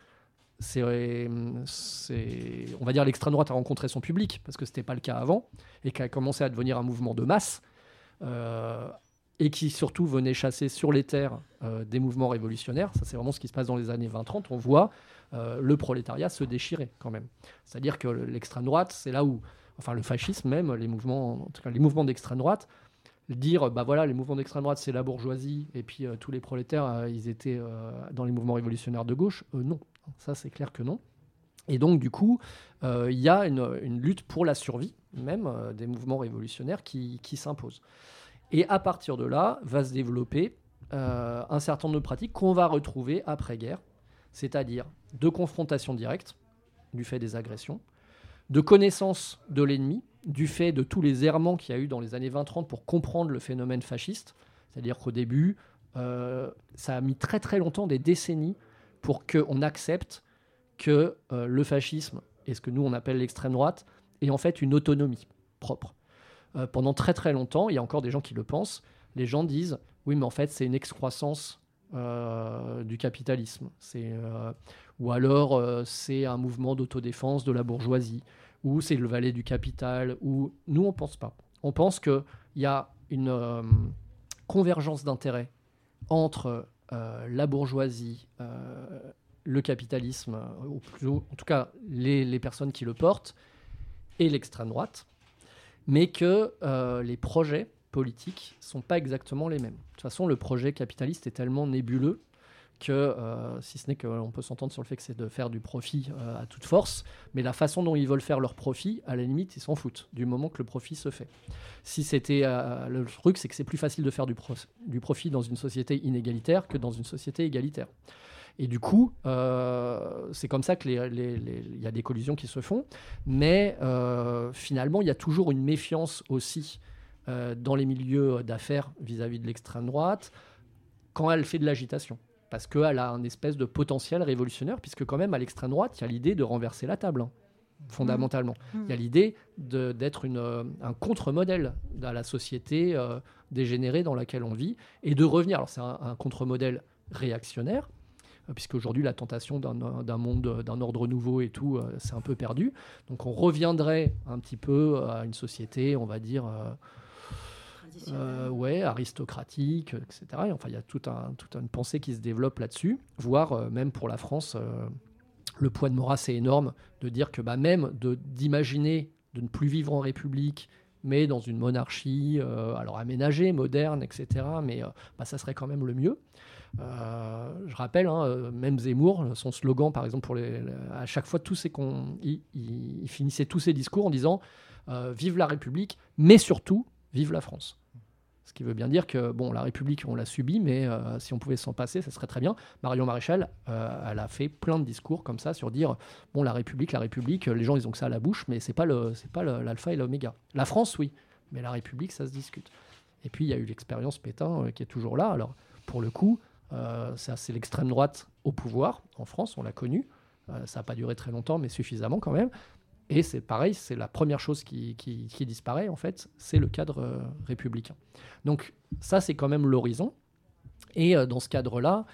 [SPEAKER 11] on va dire l'extrême droite a rencontré son public, parce que ce n'était pas le cas avant, et qui a commencé à devenir un mouvement de masse, et qui surtout venait chasser sur les terres des mouvements révolutionnaires. Ça, c'est vraiment ce qui se passe dans les années 20-30. On voit le prolétariat se déchirer quand même. C'est-à-dire que l'extrême droite, c'est là où, enfin le fascisme même, les mouvements d'extrême droite, dire les mouvements d'extrême droite c'est la bourgeoisie et puis tous les prolétaires ils étaient dans les mouvements révolutionnaires de gauche, non, ça c'est clair que non. Et donc, du coup, il y a une lutte pour la survie, même des mouvements révolutionnaires qui s'imposent. Et à partir de là, va se développer un certain nombre de pratiques qu'on va retrouver après-guerre, c'est-à-dire de confrontation directe, du fait des agressions, de connaissance de l'ennemi, du fait de tous les errements qu'il y a eu dans les années 20-30 pour comprendre le phénomène fasciste. C'est-à-dire qu'au début, ça a mis très très longtemps, des décennies, pour qu'on accepte que le fascisme, et ce que nous on appelle l'extrême droite, est en fait une autonomie propre. Pendant très très longtemps, il y a encore des gens qui le pensent, les gens disent « oui mais en fait c'est une excroissance du capitalisme ». Ou alors c'est un mouvement d'autodéfense de la bourgeoisie, ou c'est le valet du capital, ou nous on ne pense pas. On pense qu'il y a une convergence d'intérêts entre la bourgeoisie, le capitalisme, ou plutôt, en tout cas les personnes qui le portent, et l'extrême droite, mais que les projets politiques ne sont pas exactement les mêmes. De toute façon, le projet capitaliste est tellement nébuleux que, si ce n'est qu'on peut s'entendre sur le fait que c'est de faire du profit à toute force, mais la façon dont ils veulent faire leur profit, à la limite, ils s'en foutent, du moment que le profit se fait. Si c'était le truc, c'est que c'est plus facile de faire du profit dans une société inégalitaire que dans une société égalitaire. Et du coup, c'est comme ça qu'il y a des collisions qui se font, mais finalement, il y a toujours une méfiance aussi dans les milieux d'affaires vis-à-vis de l'extrême droite quand elle fait de l'agitation. Parce qu'elle a un espèce de potentiel révolutionnaire, puisque quand même, à l'extrême droite, il y a l'idée de renverser la table, fondamentalement. Il y a l'idée d'être un contre-modèle à la société dégénérée dans laquelle on vit, et de revenir. Alors, c'est un contre-modèle réactionnaire, puisque aujourd'hui, la tentation d'un monde, d'un ordre nouveau et tout, c'est un peu perdu. Donc, on reviendrait un petit peu à une société, on va dire... aristocratique, etc. Et enfin, il y a toute une pensée qui se développe là-dessus, voire même pour la France, le poids de Maurras est énorme de dire que même d'imaginer de ne plus vivre en République, mais dans une monarchie, alors aménagée, moderne, etc., mais ça serait quand même le mieux. Je rappelle, même Zemmour, son slogan, par exemple, à chaque fois, il finissait tous ses discours en disant « Vive la République, mais surtout, vive la France ». Ce qui veut bien dire que la République, on l'a subie, mais si on pouvait s'en passer, ça serait très bien. Marion Maréchal, elle a fait plein de discours comme ça sur dire la République, les gens ils ont que ça à la bouche, mais c'est pas l'alpha et l'oméga. La France, oui, mais la République, ça se discute. Et puis il y a eu l'expérience Pétain qui est toujours là. Alors pour le coup, c'est l'extrême droite au pouvoir en France, on l'a connu. Ça n'a pas duré très longtemps, mais suffisamment quand même. Et c'est pareil, c'est la première chose qui disparaît, en fait, c'est le cadre républicain. Donc ça, c'est quand même l'horizon. Et dans ce cadre-là,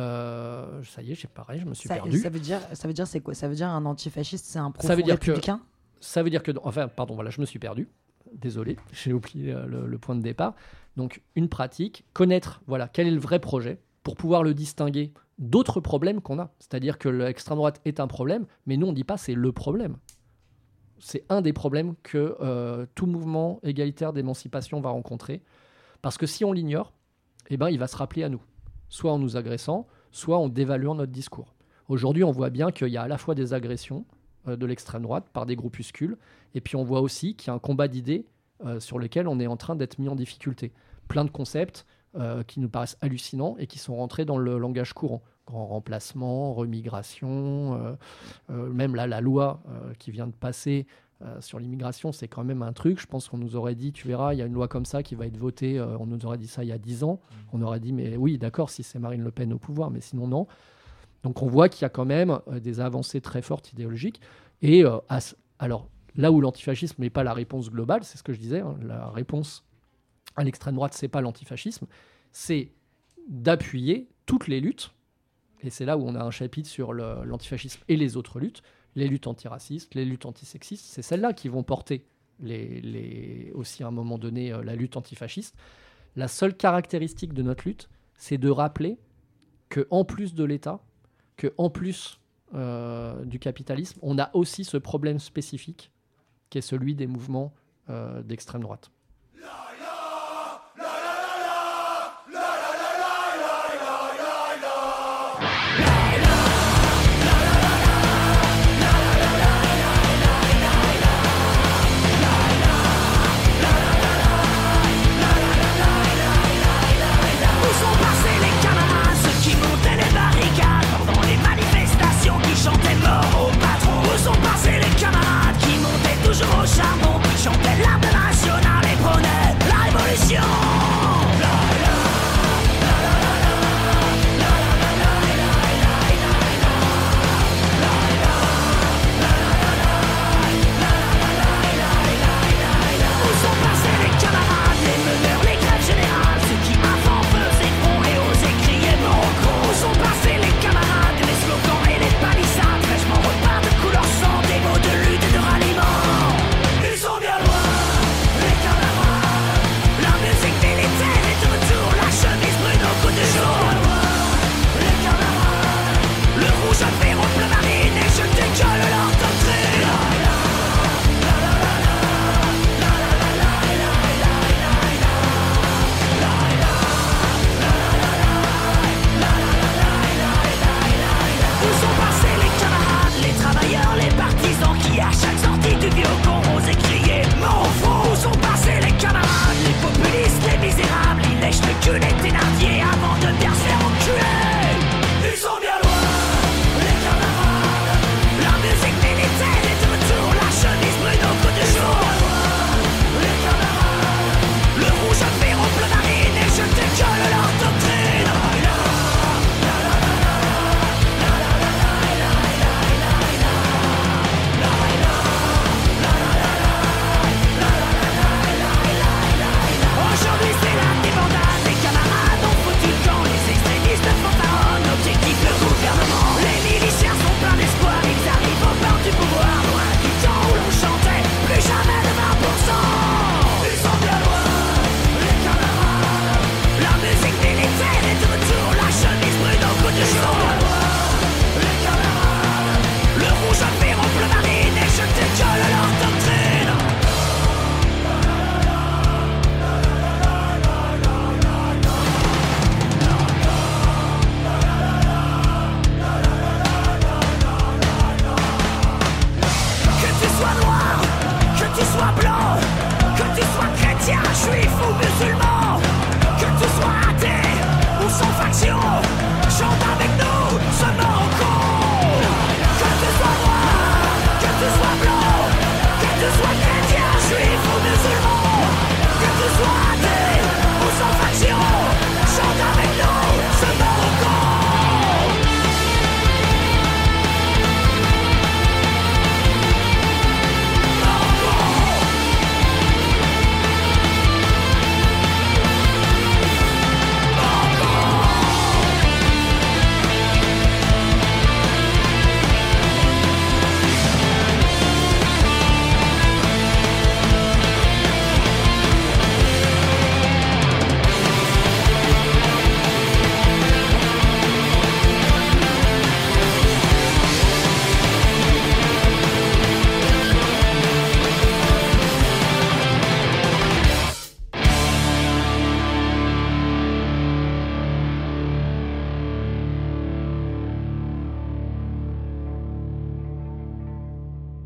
[SPEAKER 11] ça y est, je me suis perdu.
[SPEAKER 13] Ça veut dire c'est quoi ? Ça veut dire un antifasciste, c'est un profond républicain ?
[SPEAKER 11] Ça veut dire que... Enfin, pardon, voilà, je me suis perdu. Désolé, j'ai oublié le point de départ. Donc, une pratique, connaître, quel est le vrai projet, pour pouvoir le distinguer d'autres problèmes qu'on a. C'est-à-dire que l'extrême droite est un problème, mais nous, on ne dit pas c'est le problème. C'est un des problèmes que tout mouvement égalitaire d'émancipation va rencontrer. Parce que si on l'ignore, il va se rappeler à nous. Soit en nous agressant, soit en dévaluant notre discours. Aujourd'hui, on voit bien qu'il y a à la fois des agressions de l'extrême droite par des groupuscules, et puis on voit aussi qu'il y a un combat d'idées sur lequel on est en train d'être mis en difficulté. Plein de concepts qui nous paraissent hallucinants et qui sont rentrés dans le langage courant. Grand remplacement, remigration, même là, la loi qui vient de passer sur l'immigration, c'est quand même un truc. Je pense qu'on nous aurait dit, tu verras, il y a une loi comme ça qui va être votée. On nous aurait dit ça il y a 10 ans. On aurait dit, mais oui, d'accord, si c'est Marine Le Pen au pouvoir, mais sinon, non. Donc on voit qu'il y a quand même des avancées très fortes idéologiques. Et alors, là où l'antifascisme n'est pas la réponse globale, c'est ce que je disais, la réponse à l'extrême droite, c'est pas l'antifascisme, c'est d'appuyer toutes les luttes. Et c'est là où on a un chapitre sur l'antifascisme et les autres luttes, les luttes antiracistes, les luttes antisexistes. C'est celles-là qui vont porter aussi à un moment donné la lutte antifasciste. La seule caractéristique de notre lutte, c'est de rappeler qu'en plus de l'État, qu'en plus du capitalisme, on a aussi ce problème spécifique qui est celui des mouvements d'extrême droite.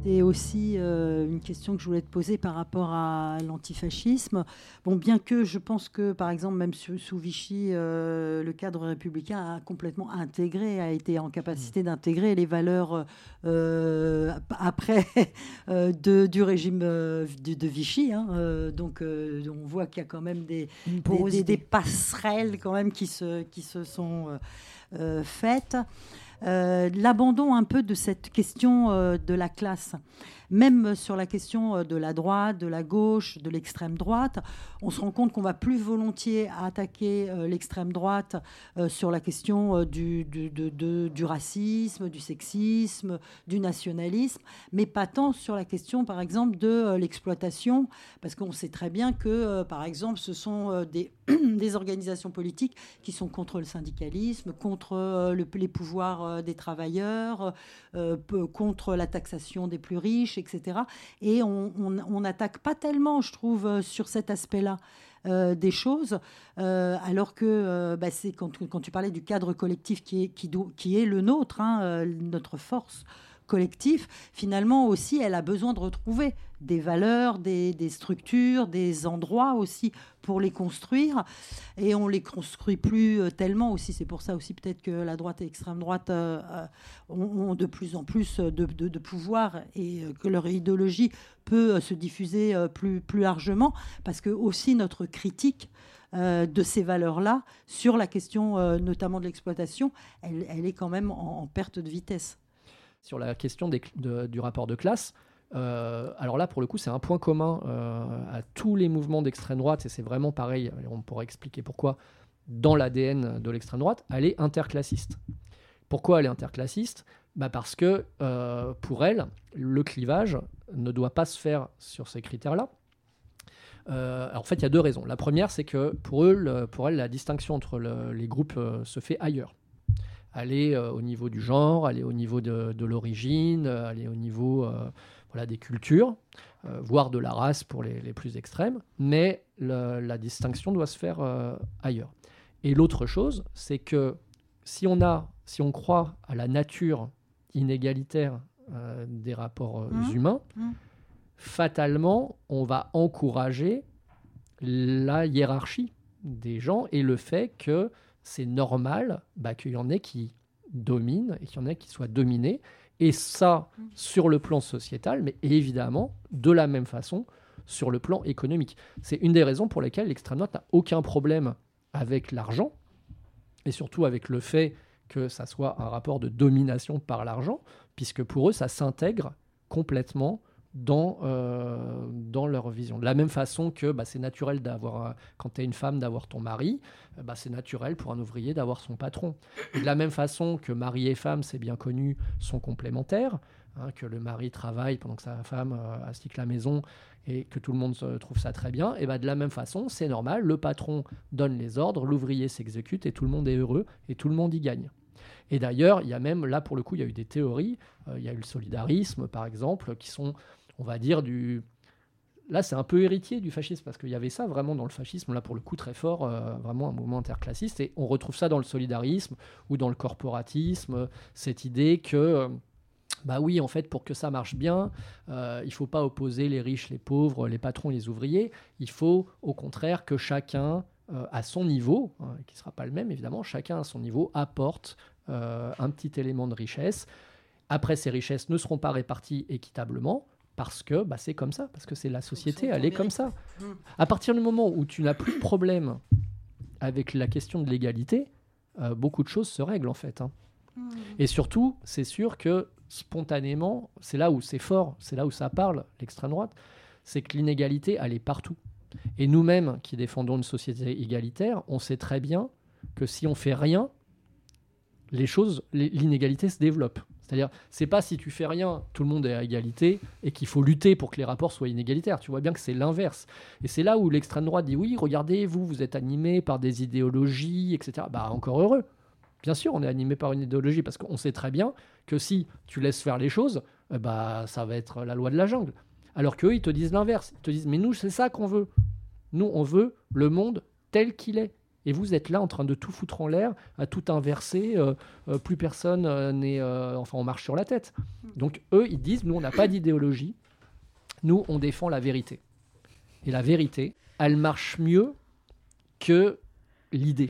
[SPEAKER 5] C'était aussi une question que je voulais te poser par rapport à l'antifascisme. Bon, bien que je pense que, par exemple, même sous Vichy, le cadre républicain a complètement intégré, a été en capacité d'intégrer les valeurs après du régime de Vichy. Donc, on voit qu'il y a quand même des passerelles quand même qui se sont faites. L'abandon un peu de cette question de la classe, même sur la question de la droite, de la gauche, de l'extrême droite, on se rend compte qu'on va plus volontiers attaquer l'extrême droite sur la question du racisme, du sexisme, du nationalisme, mais pas tant sur la question, par exemple, de l'exploitation, parce qu'on sait très bien que, par exemple, ce sont des organisations politiques qui sont contre le syndicalisme, contre les pouvoirs des travailleurs, contre la taxation des plus riches, etc. Et on n'attaque pas tellement, je trouve, sur cet aspect-là des choses, alors que c'est quand tu parlais du cadre collectif qui est le nôtre, notre force collective, finalement aussi, elle a besoin de retrouver des valeurs, des structures, des endroits aussi pour les construire. Et on les construit plus tellement aussi. C'est pour ça aussi peut-être que la droite et l'extrême droite ont de plus en plus de pouvoir et que leur idéologie peut se diffuser plus largement, parce que aussi notre critique de ces valeurs-là sur la question notamment de l'exploitation, elle est quand même en perte de vitesse.
[SPEAKER 11] Sur la question du rapport de classe, alors là, pour le coup, c'est un point commun à tous les mouvements d'extrême droite, et c'est vraiment pareil, et on pourrait expliquer pourquoi, dans l'ADN de l'extrême droite, elle est interclassiste. Pourquoi elle est interclassiste ? Parce que, pour elle, le clivage ne doit pas se faire sur ces critères-là. Alors, en fait, il y a deux raisons. La première, c'est que pour elle, la distinction entre les groupes se fait ailleurs. Aller au niveau du genre, aller au niveau de l'origine, aller au niveau des cultures, voire de la race pour les plus extrêmes, mais la distinction doit se faire ailleurs. Et l'autre chose, c'est que si on croit à la nature inégalitaire des rapports humains, fatalement, on va encourager la hiérarchie des gens et le fait que c'est normal qu'il y en ait qui dominent et qu'il y en ait qui soient dominés. Et ça, sur le plan sociétal, mais évidemment, de la même façon, sur le plan économique. C'est une des raisons pour lesquelles l'extrême droite n'a aucun problème avec l'argent, et surtout avec le fait que ça soit un rapport de domination par l'argent, puisque pour eux, ça s'intègre complètement dans leur vision. De la même façon que c'est naturel d'avoir, quand tu es une femme, d'avoir ton mari, c'est naturel pour un ouvrier d'avoir son patron. Et de la même façon que mari et femme, c'est bien connu, sont complémentaires, que le mari travaille pendant que sa femme assiste la maison et que tout le monde trouve ça très bien, et de la même façon, c'est normal, le patron donne les ordres, l'ouvrier s'exécute et tout le monde est heureux et tout le monde y gagne. Et d'ailleurs, il y a même, là pour le coup, il y a eu des théories, il y a eu le solidarisme par exemple, qui sont, on va dire, là c'est un peu héritier du fascisme, parce qu'il y avait ça vraiment dans le fascisme, là pour le coup très fort, vraiment un mouvement interclassiste, et on retrouve ça dans le solidarisme ou dans le corporatisme, cette idée que oui, en fait, pour que ça marche bien, il ne faut pas opposer les riches, les pauvres, les patrons et les ouvriers, il faut au contraire que chacun à son niveau, qui ne sera pas le même évidemment, chacun à son niveau apporte un petit élément de richesse. Après, ces richesses ne seront pas réparties équitablement, parce que c'est comme ça, parce que c'est la société, elle est comme ça. À partir du moment où tu n'as plus de problème avec la question de l'égalité, beaucoup de choses se règlent en fait. Et surtout, c'est sûr que spontanément, c'est là où c'est fort, c'est là où ça parle, l'extrême droite, c'est que l'inégalité, elle est partout. Et nous-mêmes, qui défendons une société égalitaire, on sait très bien que si on fait rien, l'inégalité se développe. C'est-à-dire, c'est pas si tu fais rien, tout le monde est à égalité et qu'il faut lutter pour que les rapports soient inégalitaires. Tu vois bien que c'est l'inverse. Et c'est là où l'extrême droite dit oui, regardez, vous êtes animés par des idéologies, etc. Encore heureux. Bien sûr, on est animé par une idéologie parce qu'on sait très bien que si tu laisses faire les choses, ça va être la loi de la jungle. Alors qu'eux, ils te disent l'inverse. Ils te disent, mais nous, c'est ça qu'on veut. Nous, on veut le monde tel qu'il est. Et vous êtes là en train de tout foutre en l'air, à tout inverser, plus personne n'est... on marche sur la tête. Donc eux, ils disent, nous, on n'a pas d'idéologie, nous, on défend la vérité. Et la vérité, elle marche mieux que l'idée.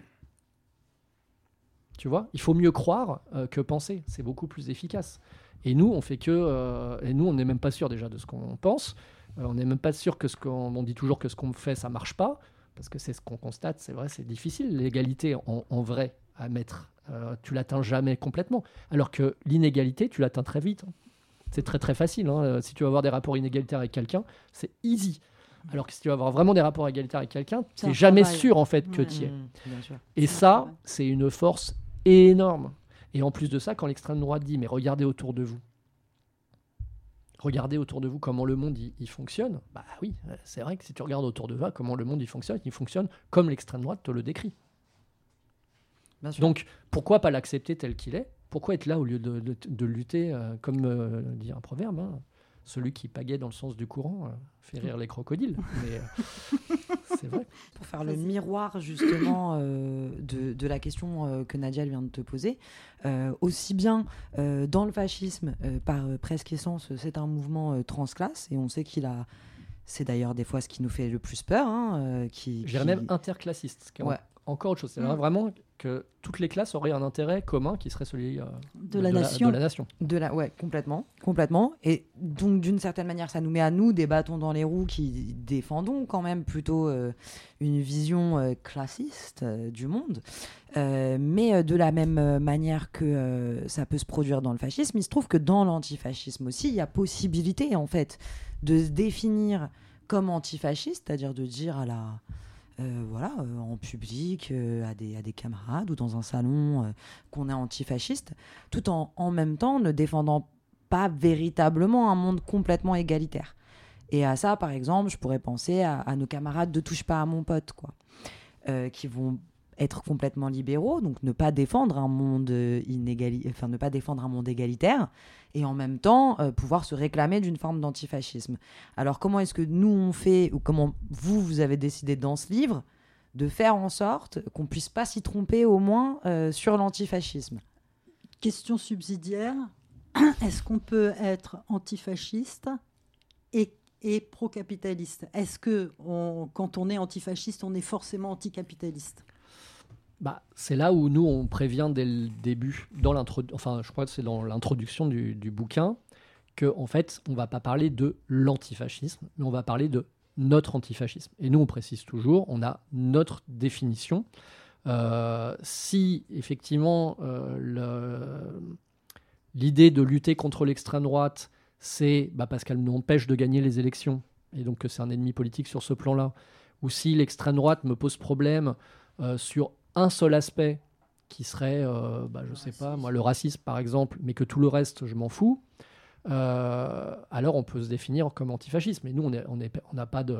[SPEAKER 11] Tu vois, il faut mieux croire que penser. C'est beaucoup plus efficace. Et nous, on fait que... et nous, on n'est même pas sûr déjà de ce qu'on pense. On n'est même pas sûr que on dit toujours que ce qu'on fait, ça marche pas. Parce que c'est ce qu'on constate, c'est vrai, c'est difficile. L'égalité, en vrai, à mettre, tu l'atteins jamais complètement. Alors que l'inégalité, tu l'atteins très vite. C'est très, très facile. Si tu vas avoir des rapports inégalitaires avec quelqu'un, c'est easy. Alors que si tu vas avoir vraiment des rapports égalitaires avec quelqu'un, tu n'es jamais sûr, en fait, que tu y es. Et ça, c'est une force énorme. Et en plus de ça, quand l'extrême droite dit « mais regardez autour de vous », regardez autour de vous comment le monde il fonctionne. Bah oui, c'est vrai que si tu regardes autour de toi comment le monde il fonctionne comme l'extrême droite te le décrit. Donc pourquoi pas l'accepter tel qu'il est ? Pourquoi être là au lieu de lutter, comme dit un proverbe, celui qui pagaie dans le sens du courant fait rire les crocodiles. Mais c'est vrai.
[SPEAKER 13] Pour faire le miroir justement de la question que Nadia vient de te poser, aussi bien dans le fascisme, par presque essence, c'est un mouvement transclasse, et on sait c'est d'ailleurs des fois ce qui nous fait le plus peur.
[SPEAKER 11] J'irais même interclassiste, ce qui est encore autre chose. C'est vraiment que toutes les classes auraient un intérêt commun qui serait celui
[SPEAKER 5] de la nation.
[SPEAKER 13] Ouais, complètement. Et donc, d'une certaine manière, ça nous met à nous des bâtons dans les roues qui défendons quand même plutôt une vision classiste du monde. Mais de la même manière que ça peut se produire dans le fascisme, il se trouve que dans l'antifascisme aussi, il y a possibilité, en fait, de se définir comme antifasciste, c'est-à-dire de dire à la... en public, à des camarades ou dans un salon qu'on est antifasciste, tout en même temps ne défendant pas véritablement un monde complètement égalitaire. Et à ça, par exemple, je pourrais penser à nos camarades de Touche pas à mon pote, qui vont être complètement libéraux, donc ne pas défendre un monde ne pas défendre un monde égalitaire, et en même temps pouvoir se réclamer d'une forme d'antifascisme. Alors comment est-ce que nous on fait, ou comment vous avez décidé dans ce livre de faire en sorte qu'on puisse pas s'y tromper au moins sur l'antifascisme ?
[SPEAKER 5] Question subsidiaire, est-ce qu'on peut être antifasciste et pro-capitaliste ? Est-ce que quand on est antifasciste, on est forcément anticapitaliste ?
[SPEAKER 11] C'est là où nous, on prévient dès le début, je crois que c'est dans l'introduction du bouquin, qu'en fait, on ne va pas parler de l'antifascisme, mais on va parler de notre antifascisme. Et nous, on précise toujours, on a notre définition. Si, effectivement, l'idée de lutter contre l'extrême droite, c'est parce qu'elle nous empêche de gagner les élections, et donc que c'est un ennemi politique sur ce plan-là, ou si l'extrême droite me pose problème sur un seul aspect qui serait, je sais pas, moi, le racisme par exemple, mais que tout le reste, je m'en fous, alors on peut se définir comme antifasciste. Mais nous, on n'a pas de...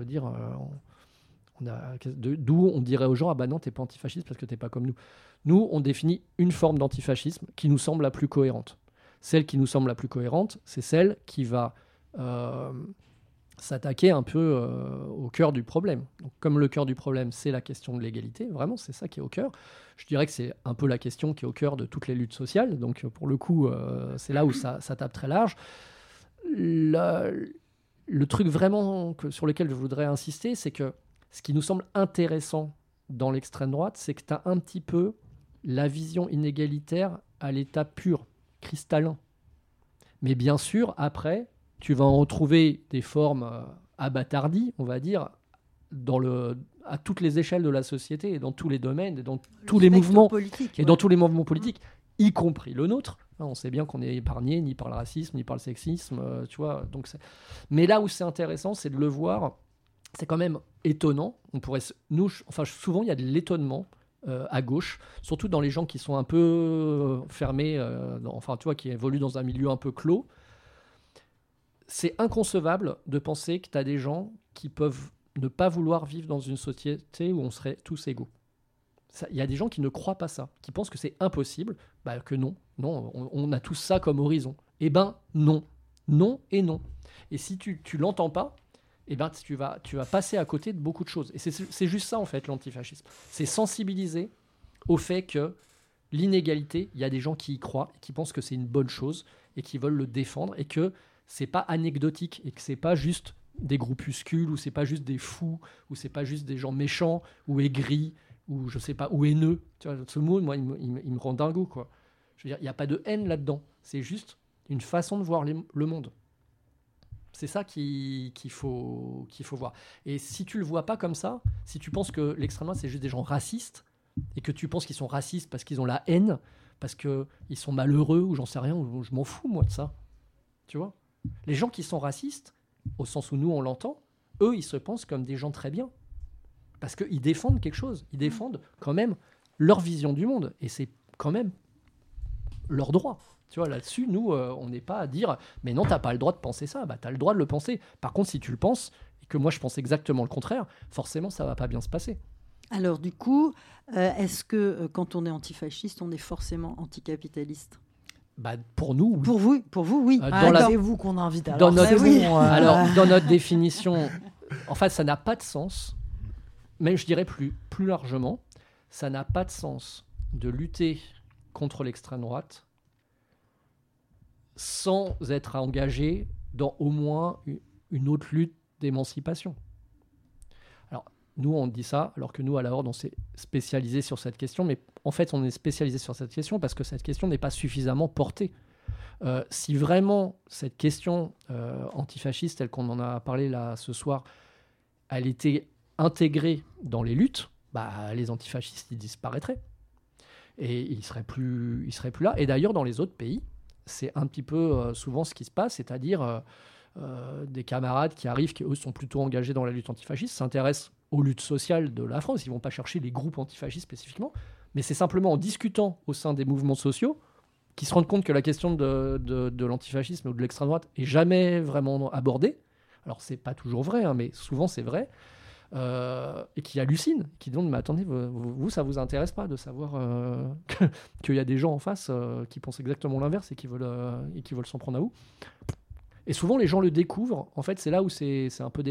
[SPEAKER 11] d'où on dirait aux gens, ah bah non, t'es pas antifasciste parce que t'es pas comme nous. Nous, on définit une forme d'antifascisme qui nous semble la plus cohérente. Celle qui nous semble la plus cohérente, c'est celle qui va... s'attaquer un peu au cœur du problème. Donc, comme le cœur du problème, c'est la question de l'égalité, vraiment, c'est ça qui est au cœur. Je dirais que c'est un peu la question qui est au cœur de toutes les luttes sociales. Donc, pour le coup, c'est là où ça tape très large. Le truc vraiment sur lequel je voudrais insister, c'est que ce qui nous semble intéressant dans l'extrême droite, c'est que tu as un petit peu la vision inégalitaire à l'état pur, cristallin. Mais bien sûr, après... tu vas en retrouver des formes abattardies, on va dire, à toutes les échelles de la société et dans tous les domaines et dans tous les mouvements politiques, et dans tous les mouvements politiques, y compris le nôtre. On sait bien qu'on n'est épargné ni par le racisme ni par le sexisme, tu vois. Donc mais là où c'est intéressant, c'est de le voir. C'est quand même étonnant. Souvent il y a de l'étonnement à gauche, surtout dans les gens qui sont un peu fermés, tu vois, qui évoluent dans un milieu un peu clos. C'est inconcevable de penser que tu as des gens qui peuvent ne pas vouloir vivre dans une société où on serait tous égaux. Il y a des gens qui ne croient pas ça, qui pensent que c'est impossible, que non, on a tous ça comme horizon. Eh ben non, non et non. Et si tu l'entends pas, eh ben, tu vas passer à côté de beaucoup de choses. Et c'est juste ça, en fait, l'antifascisme. C'est sensibiliser au fait que l'inégalité, il y a des gens qui y croient, qui pensent que c'est une bonne chose et qui veulent le défendre, et que c'est pas anecdotique, et que c'est pas juste des groupuscules, ou c'est pas juste des fous, ou c'est pas juste des gens méchants, ou aigris, ou je sais pas, ou haineux. Tu vois, ce mot, moi, il me rend dingo, quoi. Je veux dire, il n'y a pas de haine là-dedans. C'est juste une façon de voir le monde. C'est ça qu'il faut voir. Et si tu le vois pas comme ça, si tu penses que l'extrême droite, c'est juste des gens racistes, et que tu penses qu'ils sont racistes parce qu'ils ont la haine, parce qu'ils sont malheureux, ou j'en sais rien, ou je m'en fous, moi, de ça. Tu vois ? Les gens qui sont racistes, au sens où nous, on l'entend, eux, ils se pensent comme des gens très bien. Parce qu'ils défendent quelque chose. Ils défendent quand même leur vision du monde. Et c'est quand même leur droit. Tu vois, là-dessus, nous, on n'est pas à dire « Mais non, t'as pas le droit de penser ça. » Bah, t'as le droit de le penser. Par contre, si tu le penses, et que moi, je pense exactement le contraire, forcément, ça va pas bien se passer.
[SPEAKER 5] Alors, du coup, est-ce que quand on est antifasciste, on est forcément anticapitaliste ?
[SPEAKER 11] Bah, pour nous, oui.
[SPEAKER 5] Pour vous, oui.
[SPEAKER 13] C'est vous qu'on invite.
[SPEAKER 11] Alors, dans notre définition, en fait, ça n'a pas de sens. Mais je dirais plus largement, ça n'a pas de sens de lutter contre l'extrême droite sans être engagé dans au moins une autre lutte d'émancipation. Alors, nous, on dit ça, alors que nous, à la Horde, on s'est spécialisé sur cette question, mais en fait, on est spécialisé sur cette question parce que cette question n'est pas suffisamment portée. Si vraiment cette question antifasciste, telle qu'on en a parlé là ce soir, elle était intégrée dans les luttes, bah, les antifascistes, ils disparaîtraient. Et ils seraient plus là. Et d'ailleurs, dans les autres pays, c'est un petit peu souvent ce qui se passe, c'est-à-dire des camarades qui arrivent, qui eux sont plutôt engagés dans la lutte antifasciste, s'intéressent aux luttes sociales de la France. Ils ne vont pas chercher les groupes antifascistes spécifiquement, mais c'est simplement en discutant au sein des mouvements sociaux qu'ils se rendent compte que la question de l'antifascisme ou de l'extrême droite est jamais vraiment abordée. Alors, c'est pas toujours vrai, hein, mais souvent c'est vrai. Et qui hallucinent, qui demandent mais attendez, vous ça vous intéresse pas de savoir qu'il y a des gens en face qui pensent exactement l'inverse et qui veulent s'en prendre à vous. Et souvent les gens le découvrent. En fait, c'est là où c'est un peu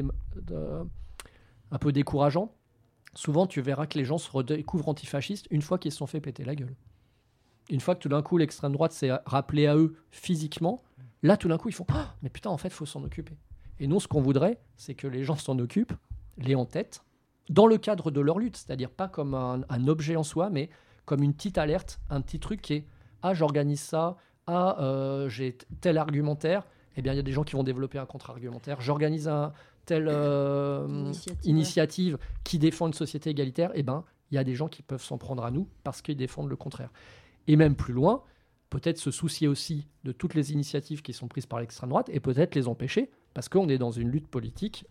[SPEAKER 11] décourageant. Souvent, tu verras que les gens se redécouvrent antifascistes une fois qu'ils se sont fait péter la gueule. Une fois que tout d'un coup l'extrême droite s'est rappelée à eux physiquement, là tout d'un coup ils font mais putain, en fait faut s'en occuper. Et nous, ce qu'on voudrait, c'est que les gens s'en occupent, les en tête, dans le cadre de leur lutte, c'est-à-dire pas comme un objet en soi, mais comme une petite alerte, un petit truc qui est j'organise ça, j'ai tel argumentaire, eh bien il y a des gens qui vont développer un contre-argumentaire, j'organise un telle initiative qui défend une société égalitaire, eh ben il y a des gens qui peuvent s'en prendre à nous parce qu'ils défendent le contraire. Et même plus loin, peut-être se soucier aussi de toutes les initiatives qui sont prises par l'extrême droite et peut-être les empêcher, parce qu'on est dans une lutte politique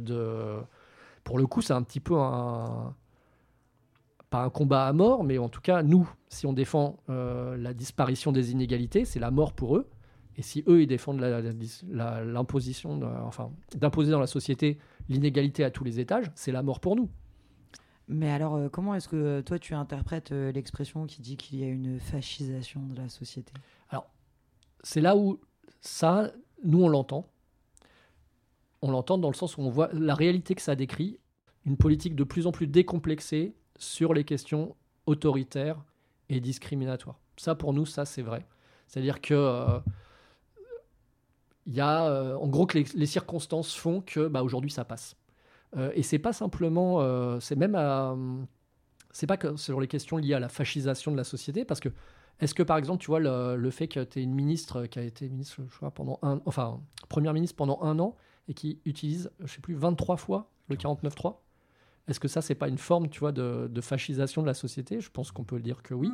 [SPEAKER 11] Pour le coup, c'est un petit peu pas un combat à mort, mais en tout cas, nous, si on défend la disparition des inégalités, c'est la mort pour eux. Et si eux, ils défendent l'imposition, d'imposer dans la société l'inégalité à tous les étages, c'est la mort pour nous.
[SPEAKER 13] Mais alors, comment est-ce que toi, tu interprètes l'expression qui dit qu'il y a une fascisation de la société ?
[SPEAKER 11] Alors, c'est là où ça, nous, on l'entend. On l'entend dans le sens où on voit la réalité que ça décrit, une politique de plus en plus décomplexée sur les questions autoritaires et discriminatoires. Ça, pour nous, ça, c'est vrai. C'est-à-dire que y a, en gros, que les circonstances font que aujourd'hui, ça passe. Et c'est pas simplement... c'est pas que sur les questions liées à la fascisation de la société, parce que est-ce que, par exemple, tu vois, le fait que tu es une ministre qui a été ministre, je crois, première ministre pendant 1 an, et qui utilise, je sais plus, 23 fois le 49.3. Est-ce que ça, c'est pas une forme, tu vois, de fascisation de la société ? Je pense qu'on peut le dire que oui.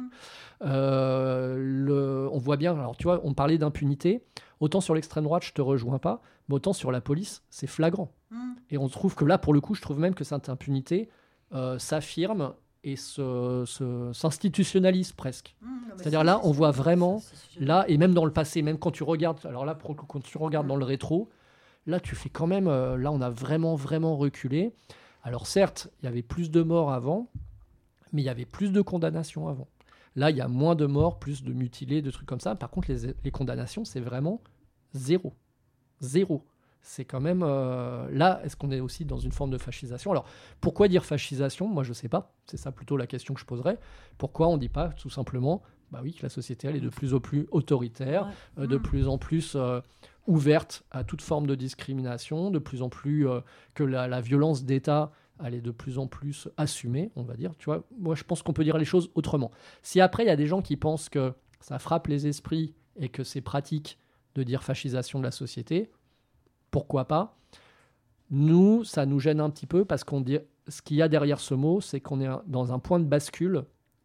[SPEAKER 11] On voit bien, alors tu vois, on parlait d'impunité. Autant sur l'extrême droite, je te rejoins pas, mais autant sur la police, c'est flagrant. Et on trouve que là, pour le coup, je trouve même que cette impunité s'affirme et s'institutionnalise presque. C'est-à-dire là, on voit vraiment, là, et même dans le passé, même quand tu regardes, alors là, quand tu regardes dans le rétro, là, tu fais quand même... là, on a vraiment, vraiment reculé. Alors, certes, il y avait plus de morts avant, mais il y avait plus de condamnations avant. Là, il y a moins de morts, plus de mutilés, de trucs comme ça. Par contre, les condamnations, c'est vraiment zéro. Zéro. c'est quand même... là, est-ce qu'on est aussi dans une forme de fascisation ? Alors, pourquoi dire fascisation ? Moi, je ne sais pas. C'est ça plutôt la question que je poserais. Pourquoi on ne dit pas tout simplement que la société, elle est de plus en plus autoritaire, de plus en plus ouverte à toute forme de discrimination, de plus en plus que la violence d'État, elle est de plus en plus assumée, on va dire. Tu vois, moi, je pense qu'on peut dire les choses autrement. Si après, il y a des gens qui pensent que ça frappe les esprits et que c'est pratique de dire fascisation de la société, pourquoi pas ? Nous, ça nous gêne un petit peu parce qu'on dit, ce qu'il y a derrière ce mot, c'est qu'on est dans un point de bascule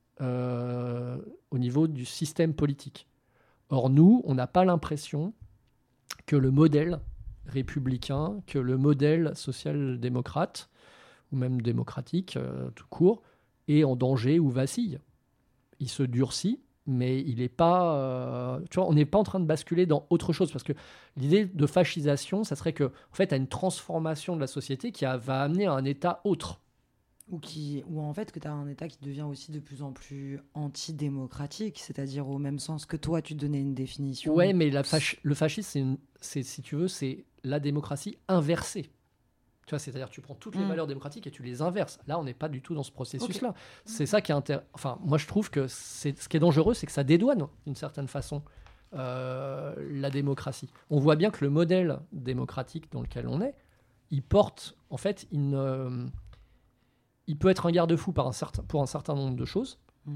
[SPEAKER 11] au niveau du système politique. Or, nous, on n'a pas l'impression que le modèle républicain, que le modèle social-démocrate, ou même démocratique, tout court, est en danger ou vacille. Il se durcit, mais il n'est pas... tu vois, on n'est pas en train de basculer dans autre chose, parce que l'idée de fascisation, ça serait que, en fait, tu as une transformation de la société qui va amener à un État autre.
[SPEAKER 13] Ou en fait que tu as un État qui devient aussi de plus en plus antidémocratique, c'est-à-dire au même sens que toi, tu donnais une définition.
[SPEAKER 11] Ouais, mais le fascisme, c'est, si tu veux, c'est la démocratie inversée. Tu vois, c'est-à-dire tu prends toutes les valeurs démocratiques et tu les inverses. Là, on n'est pas du tout dans ce processus-là. Okay. C'est ça qui est Enfin, moi, je trouve que ce qui est dangereux, c'est que ça dédouane, d'une certaine façon, la démocratie. On voit bien que le modèle démocratique dans lequel on est, il porte, en fait, il peut être un garde-fou pour un certain nombre de choses,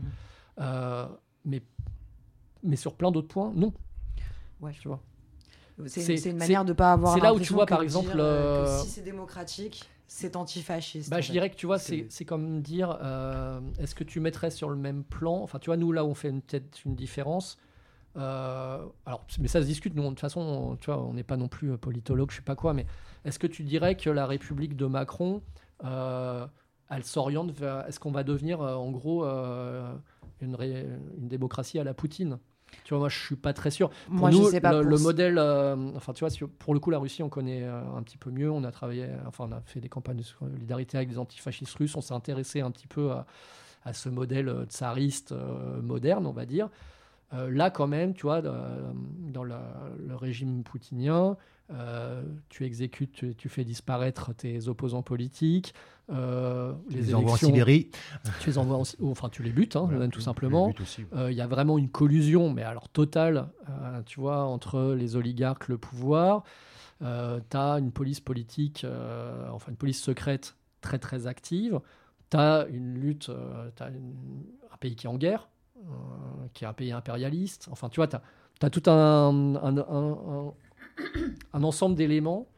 [SPEAKER 11] mais sur plein d'autres points, non.
[SPEAKER 13] Ouais.
[SPEAKER 11] Tu vois.
[SPEAKER 13] C'est une manière de ne pas avoir.
[SPEAKER 11] C'est là où tu vois, par exemple,
[SPEAKER 13] que si c'est démocratique, c'est antifasciste.
[SPEAKER 11] Je dirais que tu vois, c'est comme dire, est-ce que tu mettrais sur le même plan. Enfin, tu vois, nous là, on fait peut-être une différence. Alors, mais ça se discute. Nous, de toute façon, tu vois, on n'est pas non plus politologue, je sais pas quoi. Mais est-ce que tu dirais que la République de Macron, elle s'oriente vers. Est-ce qu'on va devenir, en gros, une démocratie à la Poutine ? Tu vois, moi, je suis pas très sûr. Pour
[SPEAKER 13] moi,
[SPEAKER 11] nous,
[SPEAKER 13] je sais pas
[SPEAKER 11] le modèle, enfin, tu vois, pour le coup, la Russie, on connaît un petit peu mieux. On a travaillé, on a fait des campagnes de solidarité avec des antifascistes russes. On s'est intéressé un petit peu à ce modèle tsariste moderne, on va dire. Là, quand même, tu vois, dans le régime poutinien, tu exécutes, tu fais disparaître tes opposants politiques.
[SPEAKER 12] Les envoies en Sibérie.
[SPEAKER 11] Tu les envoies enfin, tu les butes, voilà, tout simplement. Il y a vraiment une collusion, mais alors totale, tu vois, entre les oligarques, le pouvoir. Tu as une police politique, enfin une police secrète très très active. Tu as une lutte, un pays qui est en guerre, qui est un pays impérialiste. Enfin, tu vois, tu as tout un ensemble d'éléments,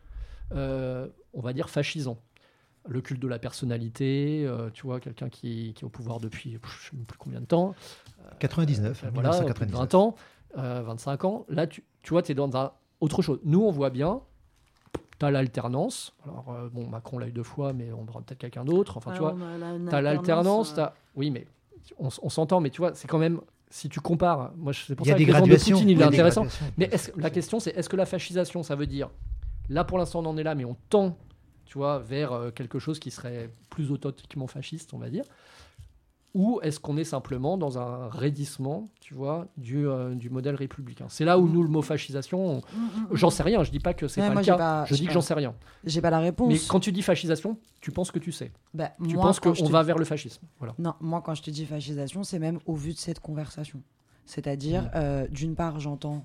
[SPEAKER 11] on va dire, fascisants. Le culte de la personnalité, tu vois, quelqu'un qui est au pouvoir depuis je ne sais plus combien de temps.
[SPEAKER 12] 99,
[SPEAKER 11] voilà,
[SPEAKER 12] 1999.
[SPEAKER 11] 20 ans, 25 ans. Là, tu vois, tu es dans autre chose. Nous, on voit bien, tu as l'alternance. Alors, Macron l'a eu 2 fois, mais on aura peut-être quelqu'un d'autre. Enfin, tu vois, tu as l'alternance. Oui, mais on s'entend, mais tu vois, c'est quand même... Si tu compares, moi, c'est pour ça que l'exemple de Poutine, il est intéressant. Mais la question, c'est, est-ce que la fascisation, ça veut dire, là, pour l'instant, on en est là, mais on tend, tu vois, vers quelque chose qui serait plus authentiquement fasciste, on va dire, ou est-ce qu'on est simplement dans un raidissement, tu vois, du modèle républicain ? C'est là où nous, le mot fascisation, j'en sais rien, je dis pas que c'est pas le cas, je dis que j'en sais rien.
[SPEAKER 13] J'ai pas la réponse.
[SPEAKER 11] Mais quand tu dis fascisation, tu penses que tu sais. Tu
[SPEAKER 13] moi,
[SPEAKER 11] penses qu'on va vers le fascisme. Voilà.
[SPEAKER 13] Non, moi, quand je te dis fascisation, c'est même au vu de cette conversation. C'est-à-dire, d'une part, j'entends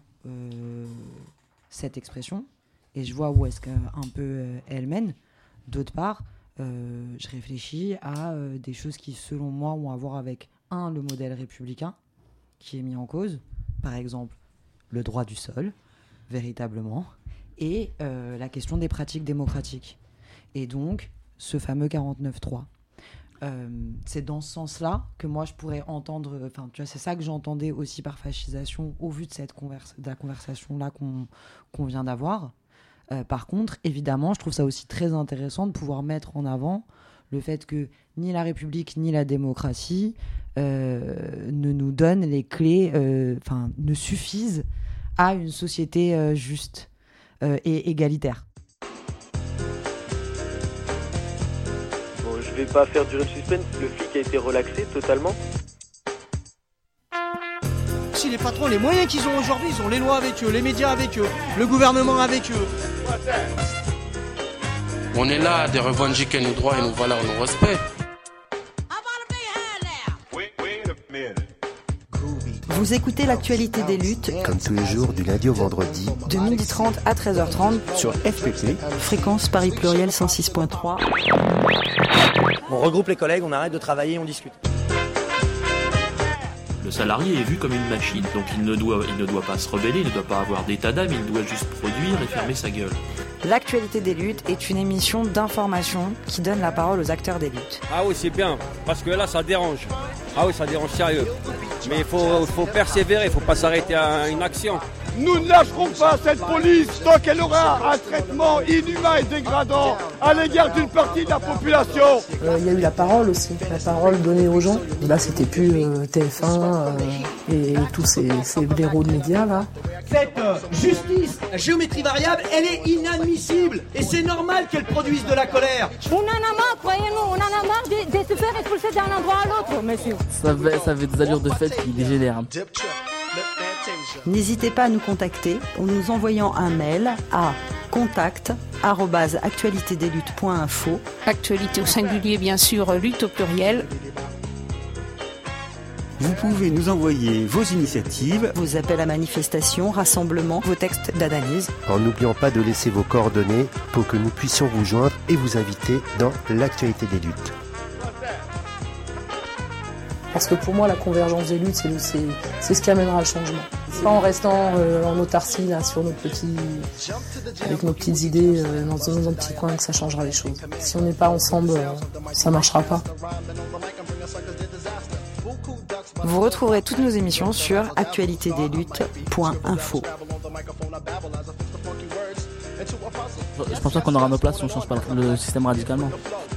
[SPEAKER 13] cette expression, et je vois où est-ce qu'un peu elle mène. D'autre part, je réfléchis à des choses qui, selon moi, ont à voir avec, le modèle républicain qui est mis en cause, par exemple, le droit du sol, véritablement, et la question des pratiques démocratiques. Et donc, ce fameux 49.3. C'est dans ce sens-là que moi, je pourrais entendre... Enfin, tu vois, c'est ça que j'entendais aussi par fascisation, au vu de de la conversation-là qu'on vient d'avoir. Par contre, évidemment, je trouve ça aussi très intéressant de pouvoir mettre en avant le fait que ni la République ni la démocratie ne nous donnent les clés, ne suffisent à une société juste et égalitaire.
[SPEAKER 1] Bon, je vais pas faire durer le suspense, le flic a été relaxé totalement.
[SPEAKER 14] aussi, les patrons, les moyens qu'ils ont aujourd'hui, ils ont les lois avec eux, les médias avec eux, le gouvernement avec eux.
[SPEAKER 3] On est là de revendiquer nos droits et nos valeurs, nos respects.
[SPEAKER 15] Vous écoutez l'actualité des luttes,
[SPEAKER 4] Comme tous les jours, du lundi au vendredi,
[SPEAKER 15] de 12h30 à 13h30,
[SPEAKER 4] sur FPP.
[SPEAKER 15] fréquence Paris Pluriel 106.3.
[SPEAKER 2] On regroupe les collègues, on arrête de travailler, on discute.
[SPEAKER 6] Le salarié est vu comme une machine, donc il ne doit pas se rebeller, il ne doit pas avoir d'état d'âme, il doit juste produire et fermer sa gueule.
[SPEAKER 13] L'actualité des luttes est une émission d'information qui donne la parole aux acteurs des luttes.
[SPEAKER 7] Ah oui, c'est bien, parce que là, ça dérange. Ah oui, ça dérange sérieux. Mais il faut persévérer, il ne faut pas s'arrêter à une action.
[SPEAKER 8] Nous ne lâcherons pas cette police tant qu'elle aura un traitement inhumain et dégradant à l'égard d'une partie de la population.
[SPEAKER 9] Il y a eu la parole aussi, la parole donnée aux gens. Là, c'était plus TF1 et tous ces blaireaux de médias là.
[SPEAKER 2] Cette justice, la géométrie variable, elle est inadmissible. Et c'est normal qu'elle produise de la colère.
[SPEAKER 10] On en a marre, croyez-nous, on en a marre de se faire expulser d'un endroit à l'autre, monsieur.
[SPEAKER 16] Ça avait des allures de fête qui dégénèrent.
[SPEAKER 15] N'hésitez pas à nous contacter en nous envoyant un mail à contact@actualitédesluttes.info.
[SPEAKER 17] Actualité au singulier, bien sûr, lutte au pluriel.
[SPEAKER 18] Vous pouvez nous envoyer vos initiatives,
[SPEAKER 15] vos appels à manifestation, rassemblements, vos textes d'analyse.
[SPEAKER 4] En n'oubliant pas de laisser vos coordonnées pour que nous puissions vous joindre et vous inviter dans l'actualité des luttes.
[SPEAKER 9] Parce que pour moi, la convergence des luttes, c'est ce qui amènera le changement. C'est pas en restant en autarcie là, avec nos petites idées dans un petit coin que ça changera les choses. Si on n'est pas ensemble, ça marchera pas.
[SPEAKER 15] Vous retrouverez toutes nos émissions sur actualitédesluttes.info.
[SPEAKER 16] Je pense pas qu'on aura nos places si on change pas le système radicalement.